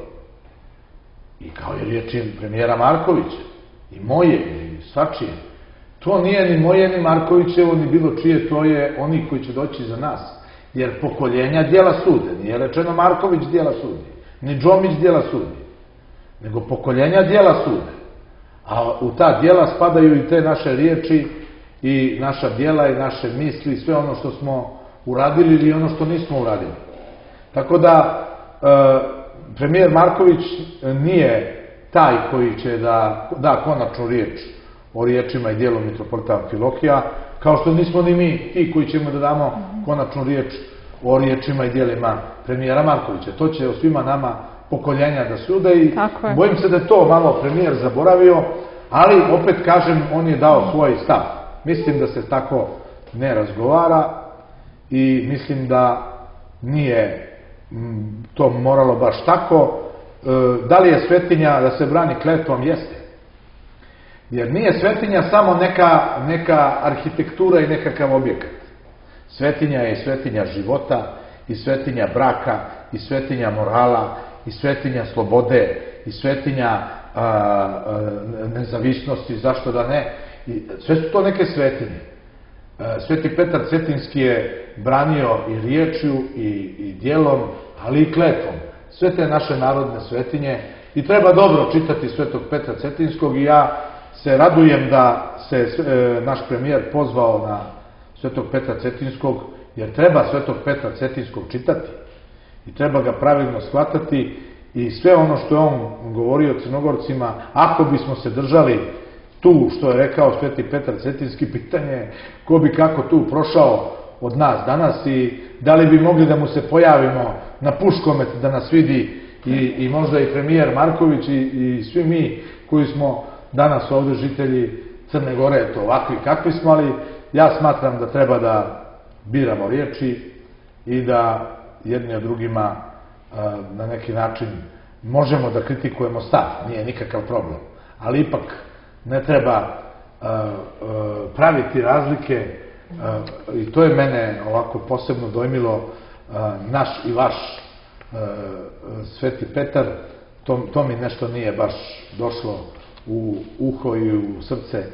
i kao i riječi premijera Markovića, i moje, i svačije, to nije ni moje, ni Markovićevo, ni bilo čije, to je oni koji će doći za nas. Jer pokoljenja dijela sude, nije rečeno Marković dijela sudi, ni Džomić dijela sudi, nego pokoljenja dijela sude. A u ta dijela spadaju i te naše riječi, i naša dijela, i naše misli, sve ono što smo uradili ili ono što nismo uradili. Tako da, premijer Marković nije taj koji će da da konačnu riječ o riječima i dijelu mitropolita Amfilohija, kao što nismo ni mi ti koji ćemo da damo konačnu riječ o riječima i dijelima premijera Markovića. To će o svima nama pokoljenja da sude i bojim se da je to malo premijer zaboravio, ali opet kažem, on je dao svoj stav. Mislim da se tako ne razgovara i mislim da nije to moralo baš tako. Da li je svetinja da se brani kletvom? Jeste. Jer nije svetinja samo neka arhitektura i nekakav objekat. Svetinja je i svetinja života, i svetinja braka, i svetinja morala, i svetinja slobode, i svetinja nezavisnosti, zašto da ne. Sve su to neke svetinje. Sveti Petar Cetinski je branio i riječju, i dijelom, ali i kletvom. Sve te naše narodne svetinje i treba dobro čitati Svetog Petra Cetinskog i ja se radujem da se naš premijer pozvao na Svetog Petra Cetinskog, jer treba Svetog Petra Cetinskog čitati i treba ga pravilno shvatati i sve ono što je on govorio Crnogorcima, ako bismo se držali tu što je rekao Sveti Petar Cetinski, pitanje je ko bi kako tu prošao od nas danas i da li bi mogli da mu se pojavimo na Puškomet da nas vidi i možda i premijer Marković i svi mi koji smo danas ovde žitelji Crne Gore, eto ovakvi kakvi smo, ali ja smatram da treba da biramo riječi i da jedni od drugima na neki način možemo da kritikujemo stav, nije nikakav problem, ali ipak ne treba praviti razlike i to je mene ovako posebno dojmilo, naš i vaš Sveti Petar, to mi nešto nije baš došlo u uho i u srce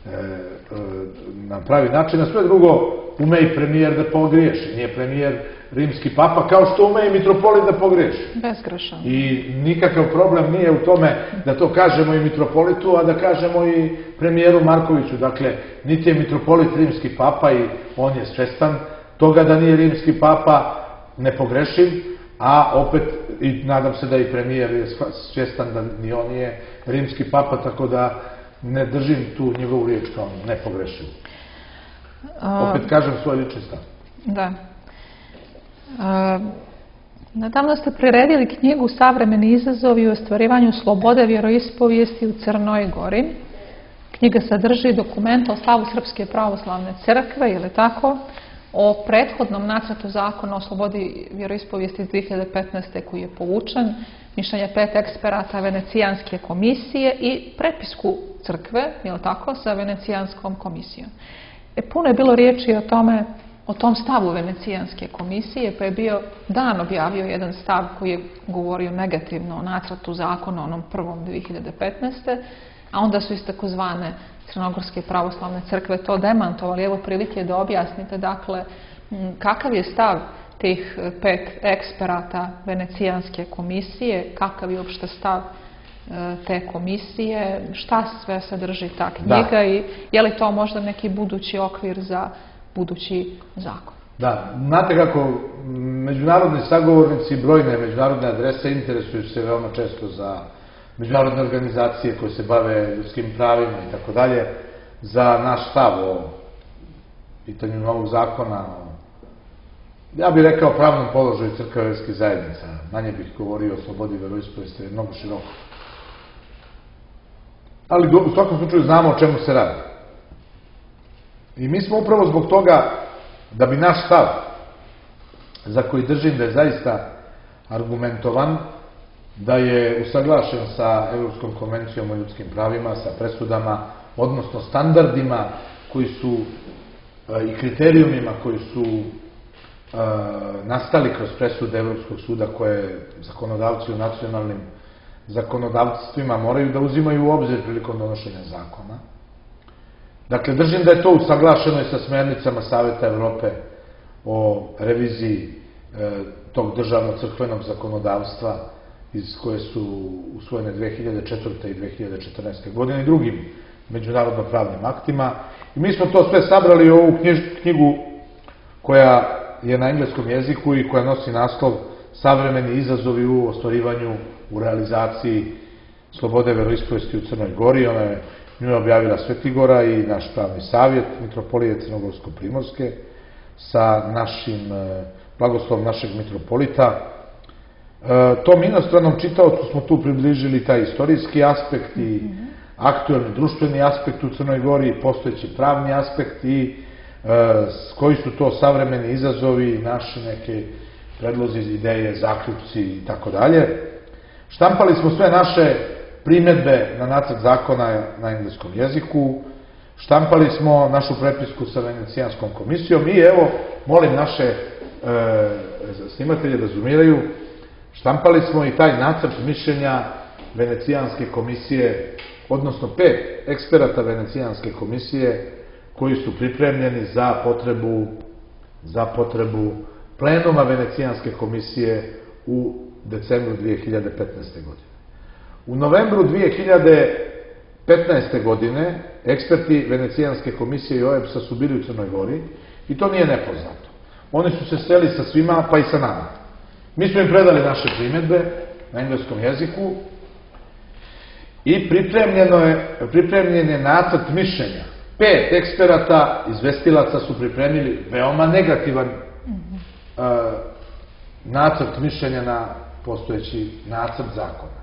na pravi način, a sve drugo ume i premijer da pogriješi, nije premijer rimski papa, kao što ume i mitropolit da pogriješi. Bezgrešan. I nikakav problem nije u tome da to kažemo i mitropolitu, a da kažemo i premijeru Markoviću. Dakle, niti je mitropolit rimski papa i on je svestan toga da nije rimski papa nepogrešiv, a opet, i nadam se da i premijer je svjestan da ni on nije rimski papa, tako da ne držim tu njegovu riječ kao nepogrešivu. Opet kažem svoj lični stav. Da. Nedavno ste priredili knjigu Savremeni izazovi u ostvarivanju slobode vjeroispovijesti u Crnoj Gori. Knjiga sadrži dokumenta o slavu Srpske pravoslavne crkve, ili tako, o prethodnom nacrtu zakona o slobodi vjeroispovijesti iz dve hiljade petnaeste. koji je povučen, mišljenje pet eksperata Venecijanske komisije i prepisku crkve, ili tako, sa Venecijanskom komisijom. E, puno je bilo riječi o tome, o tom stavu Venecijanske komisije, pa je bio dan objavio jedan stav koji je govorio negativno o nacrtu zakona, onom prvom dve hiljade petnaeste. a onda su iz takozvane Crnogorske pravoslavne crkve to demantovali. Evo prilike da objasnite, dakle, kakav je stav tih pet eksperata Venecijanske komisije, kakav je uopšte stav te komisije, šta sve sadrži ta knjiga i je li to možda neki budući okvir za budući zakon? Da, znate kako, međunarodni sagovornici, brojne međunarodne adrese interesuju se veoma često za međunarodne organizacije koje se bave ljudskim pravima i tako dalje, za naš stav o pitanju novog zakona, ja bih rekao pravnom položaju crkve i verskih zajednica, manje bih govorio o slobodi veroispovesti, je mnogo široko. Ali u svakom slučaju znamo o čemu se radi. I mi smo upravo zbog toga, da bi naš stav, za koji držim da je zaista argumentovan, da je usaglašen sa Evropskom konvencijom o ljudskim pravima, sa presudama, odnosno standardima koji su i kriterijumima koji su nastali kroz presude Evropskog suda koje zakonodavci u nacionalnim zakonodavstvima moraju da uzimaju u obzir prilikom donošenja zakona. Dakle, držim da je to usaglašeno i sa smernicama Saveta Evrope o reviziji tog državno-crkvenog zakonodavstva iz koje su usvojene dve hiljade četvrte i dve hiljade četrnaeste. godine i drugim međunarodno-pravnim aktima. I mi smo to sve sabrali u ovu knjigu koja je na engleskom jeziku i koja nosi naslov Savremeni izazovi u ostvarivanju, u realizaciji slobode veroispovesti u Crnoj Gori. Ona je nju je objavila Svetigora i naš pravni savjet Mitropolije Crnogorsko-Primorske sa našim blagoslovom našeg mitropolita. Tom inostranom čitaocu smo tu približili taj istorijski aspekt i aktuelni društveni aspekt u Crnoj Gori, postojeći pravni aspekt i koji su to savremeni izazovi, naši neke predlozi, ideje, zaključci i tako dalje. Štampali smo sve naše primedbe na nacrt zakona na engleskom jeziku, štampali smo našu prepisku sa Venecijanskom komisijom i evo, molim naše snimatelje da zoomiraju, štampali smo i taj nacrt mišljenja Venecijanske komisije, odnosno pet eksperata Venecijanske komisije koji su pripremljeni za potrebu za potrebu plenuma Venecijanske komisije u decembru dve hiljade petnaeste. godine. U novembru dve hiljade petnaeste. godine eksperti Venecijanske komisije i O E B S-a su bili u Crnoj Gori i to nije nepoznato. Oni su se sreli sa svima, pa i sa nama. Mi smo im predali naše primedbe na engleskom jeziku i pripremljen je nacrt mišljenja. Pet eksperata, izvestilaca su pripremili veoma negativan nacrt mišljenja na postojeći nacrt zakona.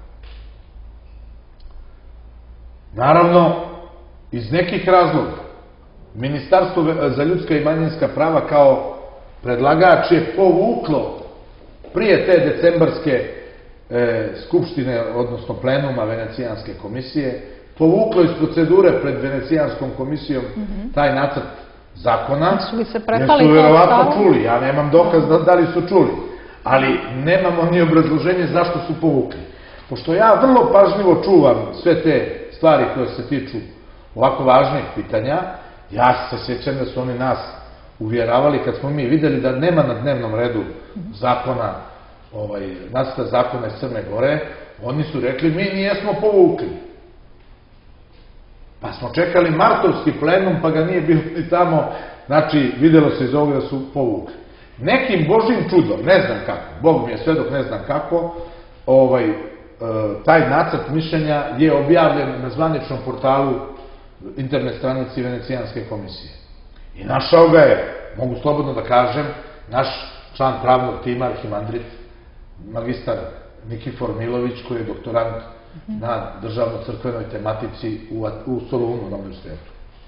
Naravno, iz nekih razloga, Ministarstvo za ljudska i manjinska prava kao predlagač je povuklo prije te decembarske skupštine, odnosno plenuma Venecijanske komisije, povuklo iz procedure pred Venecijanskom komisijom taj nacrt zakona, jer su verovatno čuli, ja nemam dokaz da li su čuli, ali nemamo ni obrazloženje zašto su povukli. Pošto ja vrlo pažljivo čuvam sve te stvari koje se tiču ovako važnih pitanja, ja se sjećam da su oni nas uvjeravali kad smo mi videli da nema na dnevnom redu zakona, nacrta zakona iz Crne Gore, oni su rekli mi nijesmo povukli. Pa smo čekali martovski plenum, pa ga nije bilo ni tamo, znači videlo se iz ovoga da su povukli. Nekim božjim čudom, ne znam kako, Bog mi je sve dok ne znam kako, taj nacrt mišljenja je objavljen na zvaničnom portalu internet stranici Venecijanske komisije. I našao ga je, mogu slobodno da kažem, naš član pravnog tima, arhimandrit, magistar Nikifor Milović, koji je doktorant na državno-crkvenoj tematici u Solunu na univerzitetu.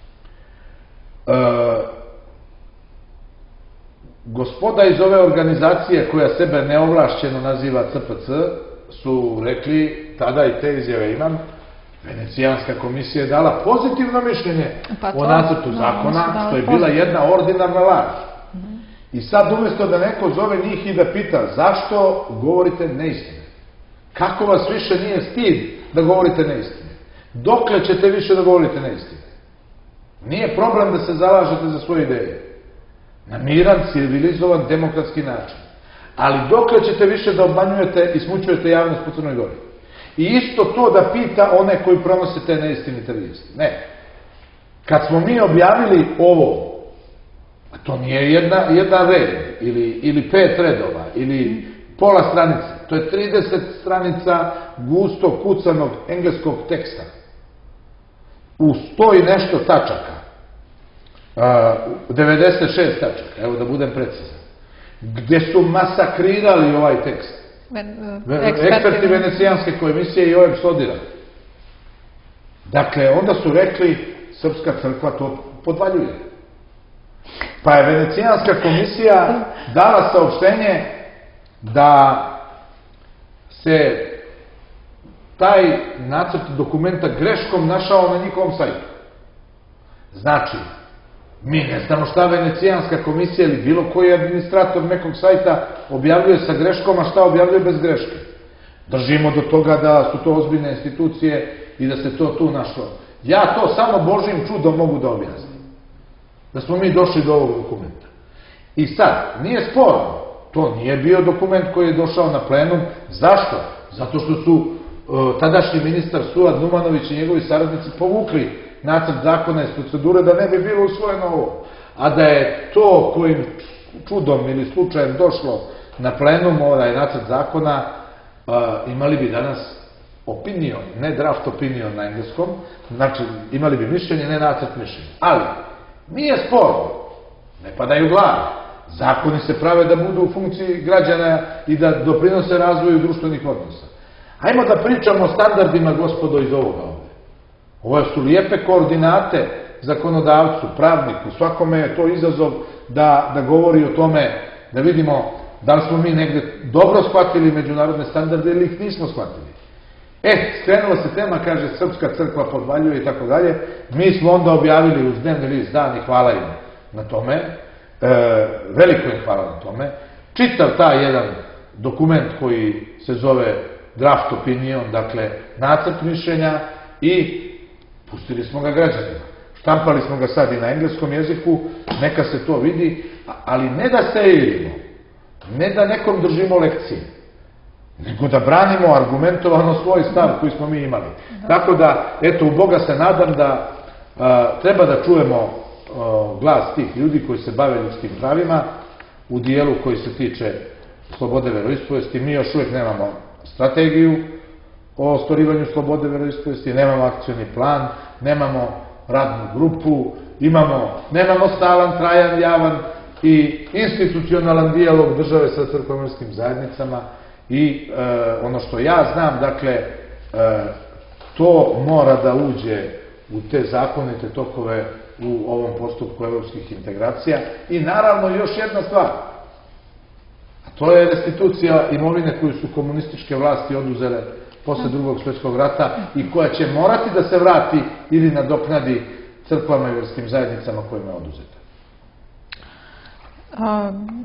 Gospoda iz ove organizacije koja sebe neovlašćeno naziva C P C su rekli, tada i te izjave imam, Venecijanska komisija je dala pozitivno mišljenje o nacrtu zakona, što je bila jedna ordinarna laž. I sad umjesto da neko zove njih i da pita zašto govorite neistine? Kako vas više nije stid da govorite neistine? Dokle ćete više da govorite neistine? Nije problem da se zalažete za svoje ideje. Na miran, civilizovan, demokratski način. Ali dokle ćete više da obmanjujete i smućujete javnost po Crnoj Gori? I isto to da pita one koji pronose te neistinite vijesti. Ne. Kad smo mi objavili ovo, a to nije jedan red, ili pet redova, ili pola stranice, to je trideset stranica gusto kucanog engleskog teksta. U sto i nešto tačaka. devedeset šest tačaka, evo da budem precizan. Gde su masakrirali ovaj tekst. Eksperti Venecijanske komisije i O E B S odira. Dakle, onda su rekli, Srpska crkva to podvaljuje. Pa je Venecijanska komisija dala saopštenje da se taj nacrt dokumenta greškom našao na njihovom sajtu. Znači, mi ne znamo šta Venecijanska komisija ili bilo koji administrator nekog sajta objavljuje sa greškom, a šta objavljuje bez greške. Držimo do toga da su to ozbiljne institucije i da se to tu našlo. Ja to samo Božjim čudom mogu da objasnim. Da smo mi došli do ovog dokumenta. I sad, nije sporno, to nije bio dokument koji je došao na plenum. Zašto? Zato što su tadašnji ministar Suad Numanović i njegovi saradnici povukli nacrt zakona iz procedure da ne bi bilo usvojeno ovo. A da je to kojim čudom ili slučajem došlo na plenum, ovaj nacrt zakona, imali bi danas opinion, ne draft opinion na engleskom, znači imali bi mišljenje, ne nacrt mišljenja. Ali, nije sporno, ne padaju glave. Zakoni se prave da budu u funkciji građana i da doprinose razvoju društvenih odnosa. Hajmo da pričamo o standardima, gospodo, iz ovoga ovde. Ovo su lijepe koordinate zakonodavcu, pravniku, svakome je to izazov da, da govori o tome, da vidimo da li smo mi negde dobro shvatili međunarodne standarde ili ih nismo shvatili. E, skrenula se tema, kaže, Srpska crkva podvaljuje i tako dalje. Mi smo onda objavili uz dnevni list dan i hvala im na tome. E, veliko im hvala na tome. Čitav taj jedan dokument koji se zove draft opinion, dakle, nacrt mišljenja, i pustili smo ga građanima. Štampali smo ga sad i na engleskom jeziku, neka se to vidi, ali ne da se ilimo, ne da nekom držimo lekcije, nego da branimo argumentovano svoj stav koji smo mi imali. Tako da, eto, u Boga se nadam da a, treba da čujemo a, glas tih ljudi koji se bave ljudskim pravima u dijelu koji se tiče slobode veroispovesti. Mi još uvijek nemamo strategiju o ostvarivanju slobode veroispovesti, nemamo akcioni plan, nemamo radnu grupu, imamo, nemamo stalan, trajan, javan i institucionalan dijalog države sa crkveno-verskim zajednicama. I e, ono što ja znam, dakle, e, to mora da uđe u te zakonite tokove u ovom postupku evropskih integracija. I naravno još jedna stvar, a to je restitucija imovine koju su komunističke vlasti oduzele posle drugog svjetskog rata i koja će morati da se vrati ili nadoknadi crkvama i verskim zajednicama kojima je oduzeta. Um...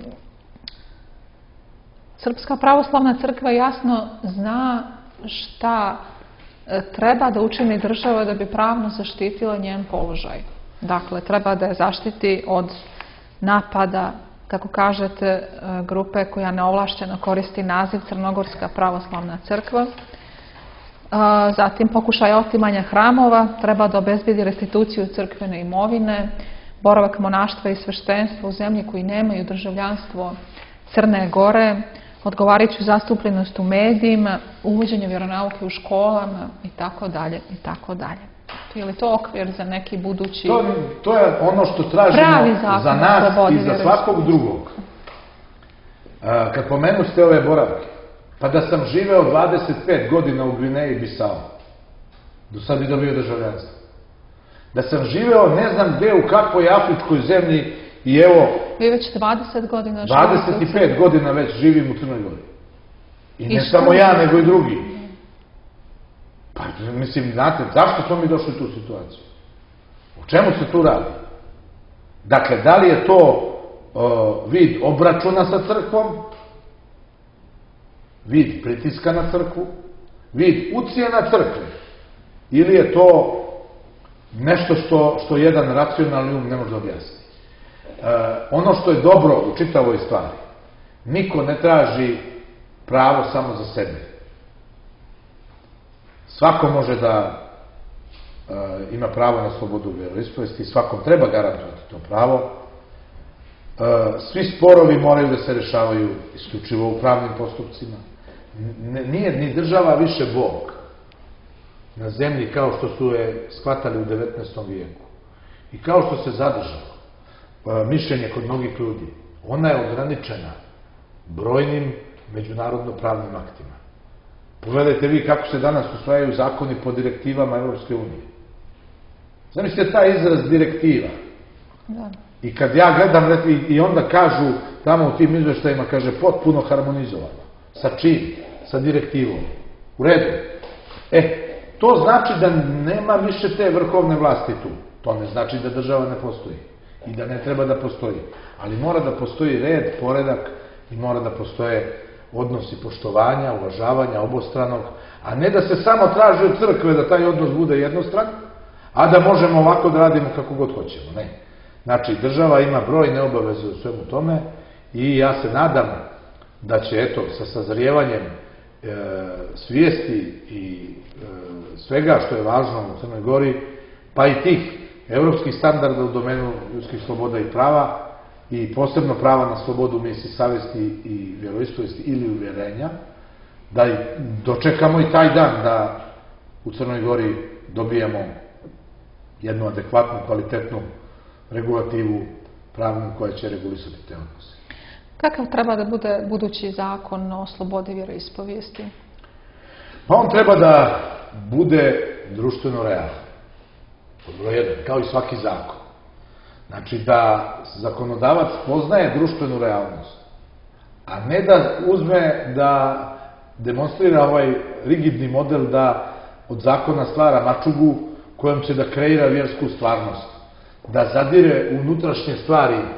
Srpska pravoslavna crkva jasno zna šta treba da učini država da bi pravno zaštitila njen položaj. Dakle, treba da je zaštiti od napada, kako kažete, grupe koja neovlašćeno koristi naziv Crnogorska pravoslavna crkva. Zatim, pokušaj otimanja hramova, treba da obezbedi restituciju crkvene imovine, boravak monaštva i sveštenstva u zemlji koji nemaju državljanstvo Crne Gore, odgovarajuću zastupljenost u medijima, uvođenje vjeronauke u školama i tako dalje i tako dalje. Je li to okvir za neki budući to, to je ono što tražimo za nas i za svakog drugog. A, kad pomenu ste ove boravke, pa da sam živeo dvadeset pet godina u Gvineji Bisao, do sad bi dobio državljanstvo. Da sam živeo ne znam gde, u kakvoj afričkoj zemlji, i evo, vi već dvadeset godina živite dvadeset pet godina već živim u Crnoj Gori. I ne samo ja, nego i drugi. Pa, mislim, znate, zašto smo mi došli u tu situaciju? O čemu se tu radi? Dakle, da li je to uh, vid obračuna sa crkvom, vid pritiska na crkvu, vid ucijena crkve, ili je to nešto što, što jedan racionalni um ne može objasniti? Uh, ono što je dobro u čitavoj stvari, niko ne traži pravo samo za sebe. Svako može da uh, ima pravo na slobodu veroispovesti, svakom treba garantovati to pravo. Uh, svi sporovi moraju da se rešavaju isključivo u pravnim postupcima. N nije ni država više Bog na zemlji kao što su je shvatali u devetnaestom vijeku. I kao što se zadržalo mišljenje kod mnogih ljudi. Ona je ograničena brojnim međunarodno-pravnim aktima. Pogledajte vi kako se danas usvajaju zakoni po direktivama Evropske unije. Zamislite taj izraz direktiva. Da. I kad ja gledam, i onda kažu tamo u tim izveštajima, kaže, potpuno harmonizovano. Sa čim? Sa direktivom. U redu. E, to znači da nema više te vrhovne vlasti tu. To ne znači da država ne postoji. I da ne treba da postoji. Ali mora da postoji red, poredak i mora da postoje odnosi poštovanja, uvažavanja, obostranog, a ne da se samo traži od crkve da taj odnos bude jednostran, a da možemo ovako da radimo kako god hoćemo. Ne. Znači, država ima brojne obaveze u svemu tome i ja se nadam da će, eto, sa sazrijevanjem e, svijesti i e, svega što je važno u Crnoj Gori, pa i tih evropskih standarda u domenu ljudskih sloboda i prava i posebno prava na slobodu misli, savesti i vjeroispovesti ili uvjerenja, da dočekamo i taj dan da u Crnoj Gori dobijamo jednu adekvatnu, kvalitetnu regulativu pravnu koja će regulisati te odnose. Kakav treba da bude budući zakon o slobodi vjeroispovijesti? Pa on treba da bude društveno realan. Broj jedan, kao i svaki zakon. Znači da zakonodavac poznaje društvenu realnost, a ne da uzme da demonstrira ovaj rigidni model da od zakona stvara mačugu kojom će da kreira vjersku stvarnost, da zadire u unutrašnje stvari e,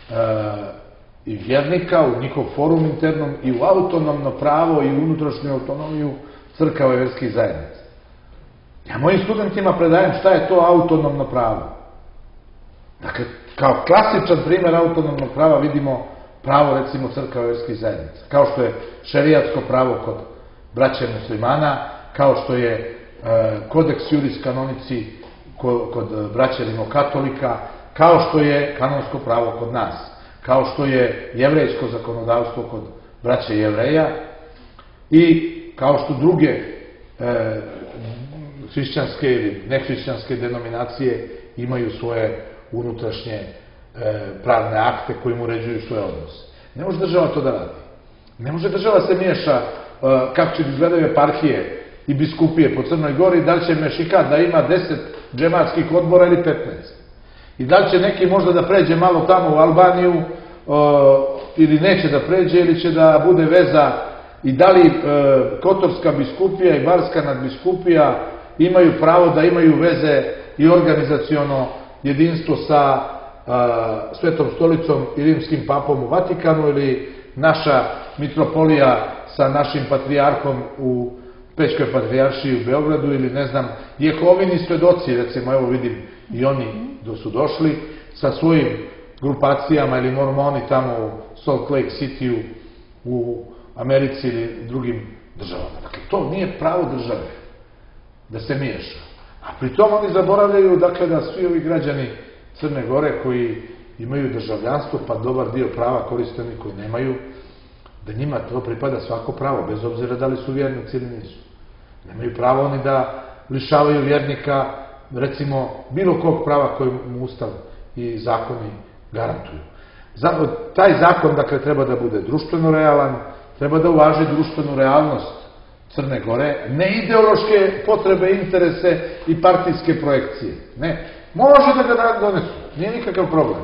i vjernika, u njihov forum internom i u autonomno pravo i u unutrašnju autonomiju crkava i vjerskih zajednica. Ja mojim studentima predajem šta je to autonomno pravo. Dakle, kao klasičan primjer autonomnog prava vidimo pravo, recimo, crkava i vjerskih zajednica. Kao što je šerijatsko pravo kod braće muslimana, kao što je e, kodeks juris canonici kod, kod braće rimokatolika, kao što je kanonsko pravo kod nas, kao što je jevrejsko zakonodavstvo kod braće jevreja i kao što druge e, hrišćanske ili nehrišćanske denominacije imaju svoje unutrašnje e, pravne akte kojim uređuju svoje odnose. Ne može država to da radi. Ne može država se miješa e, kako će izgledaju eparhije i biskupije po Crnoj Gori, da li će Mešikat da ima deset džematskih odbora ili petnaest. I da li će neki možda da pređe malo tamo u Albaniju e, ili neće da pređe ili će da bude veza i da li e, Kotorska biskupija i Barska nadbiskupija imaju pravo da imaju veze i organizaciono jedinstvo sa a, Svetom stolicom i rimskim papom u Vatikanu ili naša mitropolija sa našim patrijarhom u Pećkoj patrijaršiji u Beogradu ili ne znam, Jehovini svedoci, recimo, evo vidim i oni do su došli sa svojim grupacijama ili mormoni tamo u Salt Lake City u Americi ili drugim državama. Dakle, to nije pravo države da se miješa. A pritom oni zaboravljaju, dakle, da svi ovi građani Crne Gore koji imaju državljanstvo, pa dobar dio prava koriste oni koji nemaju, da njima to pripada svako pravo, bez obzira da li su vjernici ili nisu. Nemaju pravo oni da lišavaju vjernika, recimo, bilo kog prava koje mu Ustav i zakoni garantuju. Taj zakon, dakle, treba da bude društveno realan, treba da uvaži društvenu realnost Crne Gore, ne ideološke potrebe, interese i partijske projekcije. Ne. Može da ga donesu, nije nikakav problem.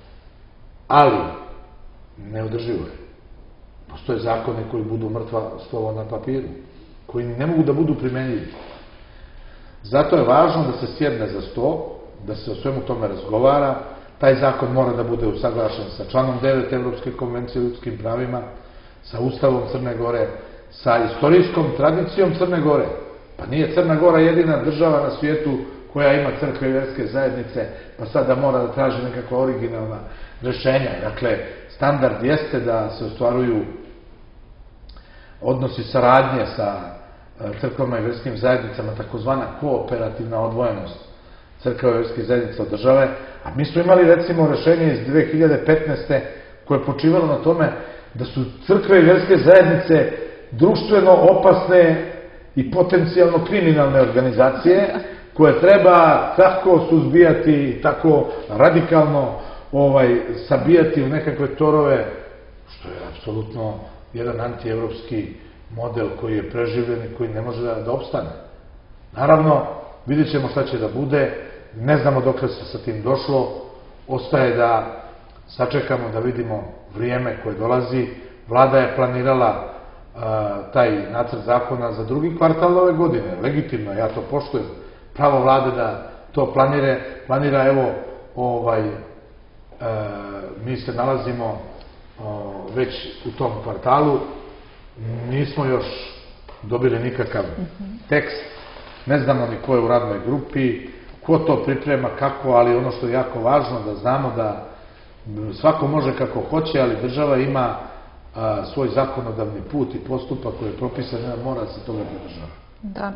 Ali, neodrživo je. Postoje zakone koji budu mrtva slova na papiru, koji ne mogu da budu primenjivi. Zato je važno da se sjedne za sto, da se o svemu tome razgovara. Taj zakon mora da bude usaglašen sa članom devet Evropske konvencije o ljudskim pravima, sa Ustavom Crne Gore, sa istorijskom tradicijom Crne Gore. Pa nije Crna Gora jedina država na svijetu koja ima crkve i vjerske zajednice, pa sada mora da traži nekakva originalna rešenja. Dakle, standard jeste da se ostvaruju odnosi saradnje sa crkvama i vjerskim zajednicama, takozvana kooperativna odvojenost crkva i vjerskih zajednica od države, a mi smo imali, recimo, rešenje iz dve hiljade petnaeste koje je počivalo na tome da su crkve i vjerske zajednice društveno opasne i potencijalno kriminalne organizacije koje treba tako suzbijati, tako radikalno ovaj, sabijati u nekakve torove, što je apsolutno jedan antievropski model koji je preživljen i koji ne može da, da opstane. Naravno, vidjet ćemo šta će da bude, ne znamo dokle se sa tim došlo, ostaje da sačekamo da vidimo vrijeme koje dolazi. Vlada je planirala taj nacrt zakona za drugi kvartal ove godine. Legitimno, ja to poštujem. Pravo vlade da to planire, planira, evo, ovaj, mi se nalazimo već u tom kvartalu, nismo još dobili nikakav tekst, ne znamo ni ko je u radnoj grupi, ko to priprema, kako, ali ono što je jako važno da znamo da svako može kako hoće, ali država ima svoj zakonodavni put i postupak koji je propisan, mora se toga pridržava. Da.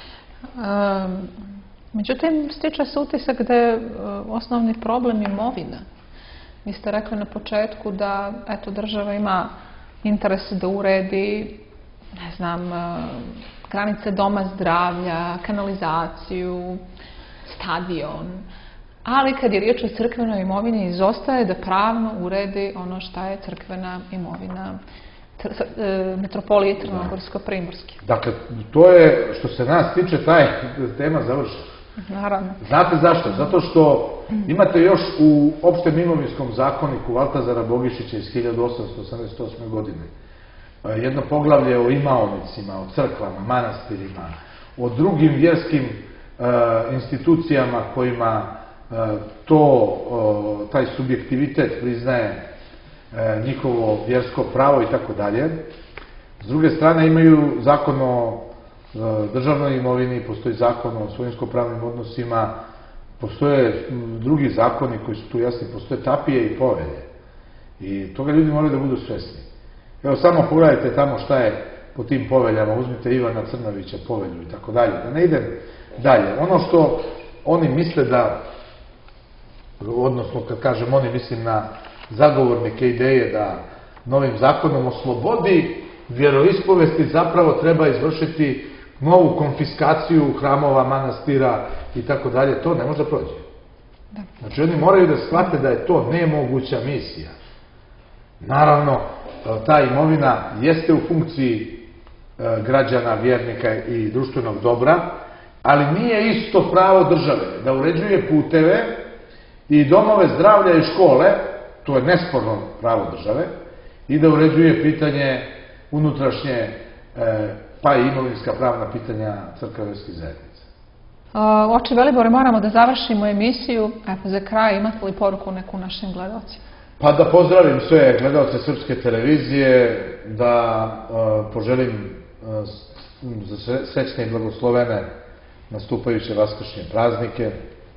Međutim, stiče se utisak da je osnovni problem imovina. Vi ste rekli na početku da eto, država ima interes da uredi, ne znam, granice doma zdravlja, kanalizaciju, stadion, ali kad je riječ o crkvenoj imovini izostaje da pravno uredi ono šta je crkvena imovina metropolije Crnogorsko-Primorske. Dakle, to je, što se nas tiče, ta je tema završena. Naravno. Znate zašto? Zato što imate još u opštem imovinskom zakoniku Valtazara Bogišića iz hiljadu osamsto osamdeset osme. godine jedno poglavlje o imaonicima, o crkvama, manastirima, o drugim vjerskim institucijama kojima to, taj subjektivitet priznaje njihovo vjersko pravo i tako dalje. S druge strane imaju zakon o državnoj imovini, postoji zakon o svojinsko-pravnim odnosima, postoje drugi zakoni koji su tu jasni, postoje tapije i povelje. I toga ljudi moraju da budu svesni. Evo, samo pogledajte tamo šta je po tim poveljama, uzmite Ivana Crnovića povelju i tako dalje. Da ne idem dalje. Ono što oni misle da, odnosno kad kažem oni, mislim na zagovornike ideje da novim zakonom o slobodi vjeroispovesti zapravo treba izvršiti novu konfiskaciju hramova, manastira i tako dalje, to ne može da prođe. Znači oni moraju da shvate da je to nemoguća misija. Naravno, ta imovina jeste u funkciji građana, vjernika i društvenog dobra, ali nije isto pravo države da uređuje puteve i domove zdravlja i škole, to je nesporno pravo države, i da uređuje pitanje unutrašnje, pa i imovinska pravna pitanja crkve-verskih zajednica. Oče Velibore, moramo da završimo emisiju. Evo, za kraj, imate li poruku neku našim gledalcima? Pa da pozdravim sve gledalce Srpske televizije, da poželim srećne i blagoslovene nastupajuće vaskršnje praznike,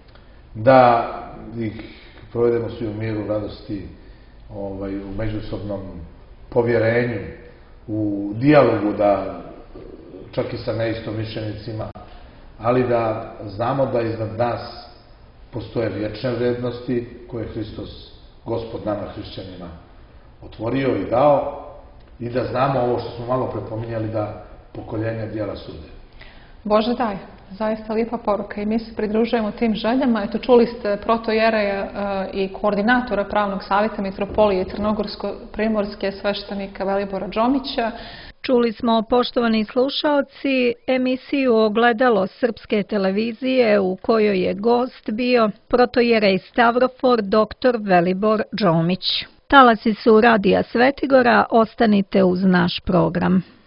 da ih provedemo svi u miru, radosti, u međusobnom povjerenju, u dijalogu, da čak i sa neistomišljenicima, ali da znamo da iznad nas postoje vječne vrednosti koje je Hristos, Gospod nama hrišćanima, otvorio i dao, i da znamo ovo što smo malo prepominjali, da pokoljenja djela sude. Bože daj, zaista lijepa poruka i mi se pridružujemo tim željama. Eto, čuli ste protojereja i koordinatora Pravnog savjeta Mitropolije Crnogorsko-Primorske, sveštenika Velibora Džomića. Čuli smo, poštovani slušaoci, emisiju Ogledalo Srpske televizije u kojoj je gost bio protojerej Stavrofor doktor Velibor Džomić. Talasi su Radija Svetigora, ostanite uz naš program.